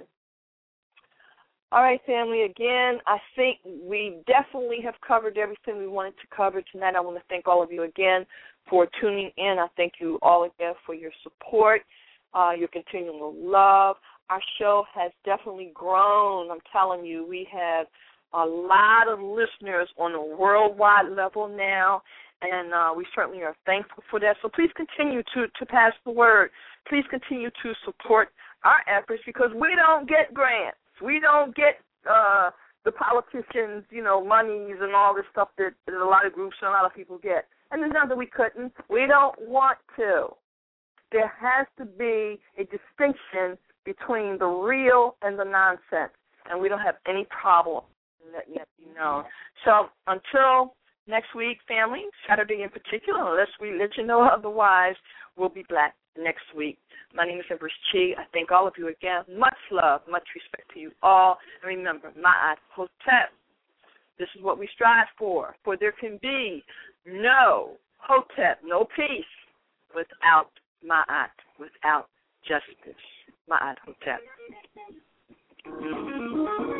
All right, family, again, I think we definitely have covered everything we wanted to cover tonight. I want to thank all of you again for tuning in. I thank you all again for your support, uh, your continual love. Our show has definitely grown. I'm telling you, we have a lot of listeners on a worldwide level now, and uh, we certainly are thankful for that. So please continue to, to pass the word. Please continue to support our efforts, because we don't get grants. We don't get uh, the politicians, you know, monies and all this stuff that, that a lot of groups and a lot of people get. And there's not that we couldn't. We don't want to. There has to be a distinction between the real and the nonsense, and we don't have any problem letting that be known. So until next week, family, Saturday in particular, unless we let you know otherwise, we'll be back next week. My name is Empress Chi. I thank all of you again. Much love, much respect to you all. And remember, Ma'at Hotep. This is what we strive for, for there can be no Hotep, no peace, without Ma'at, without justice. Ma'at Hotep.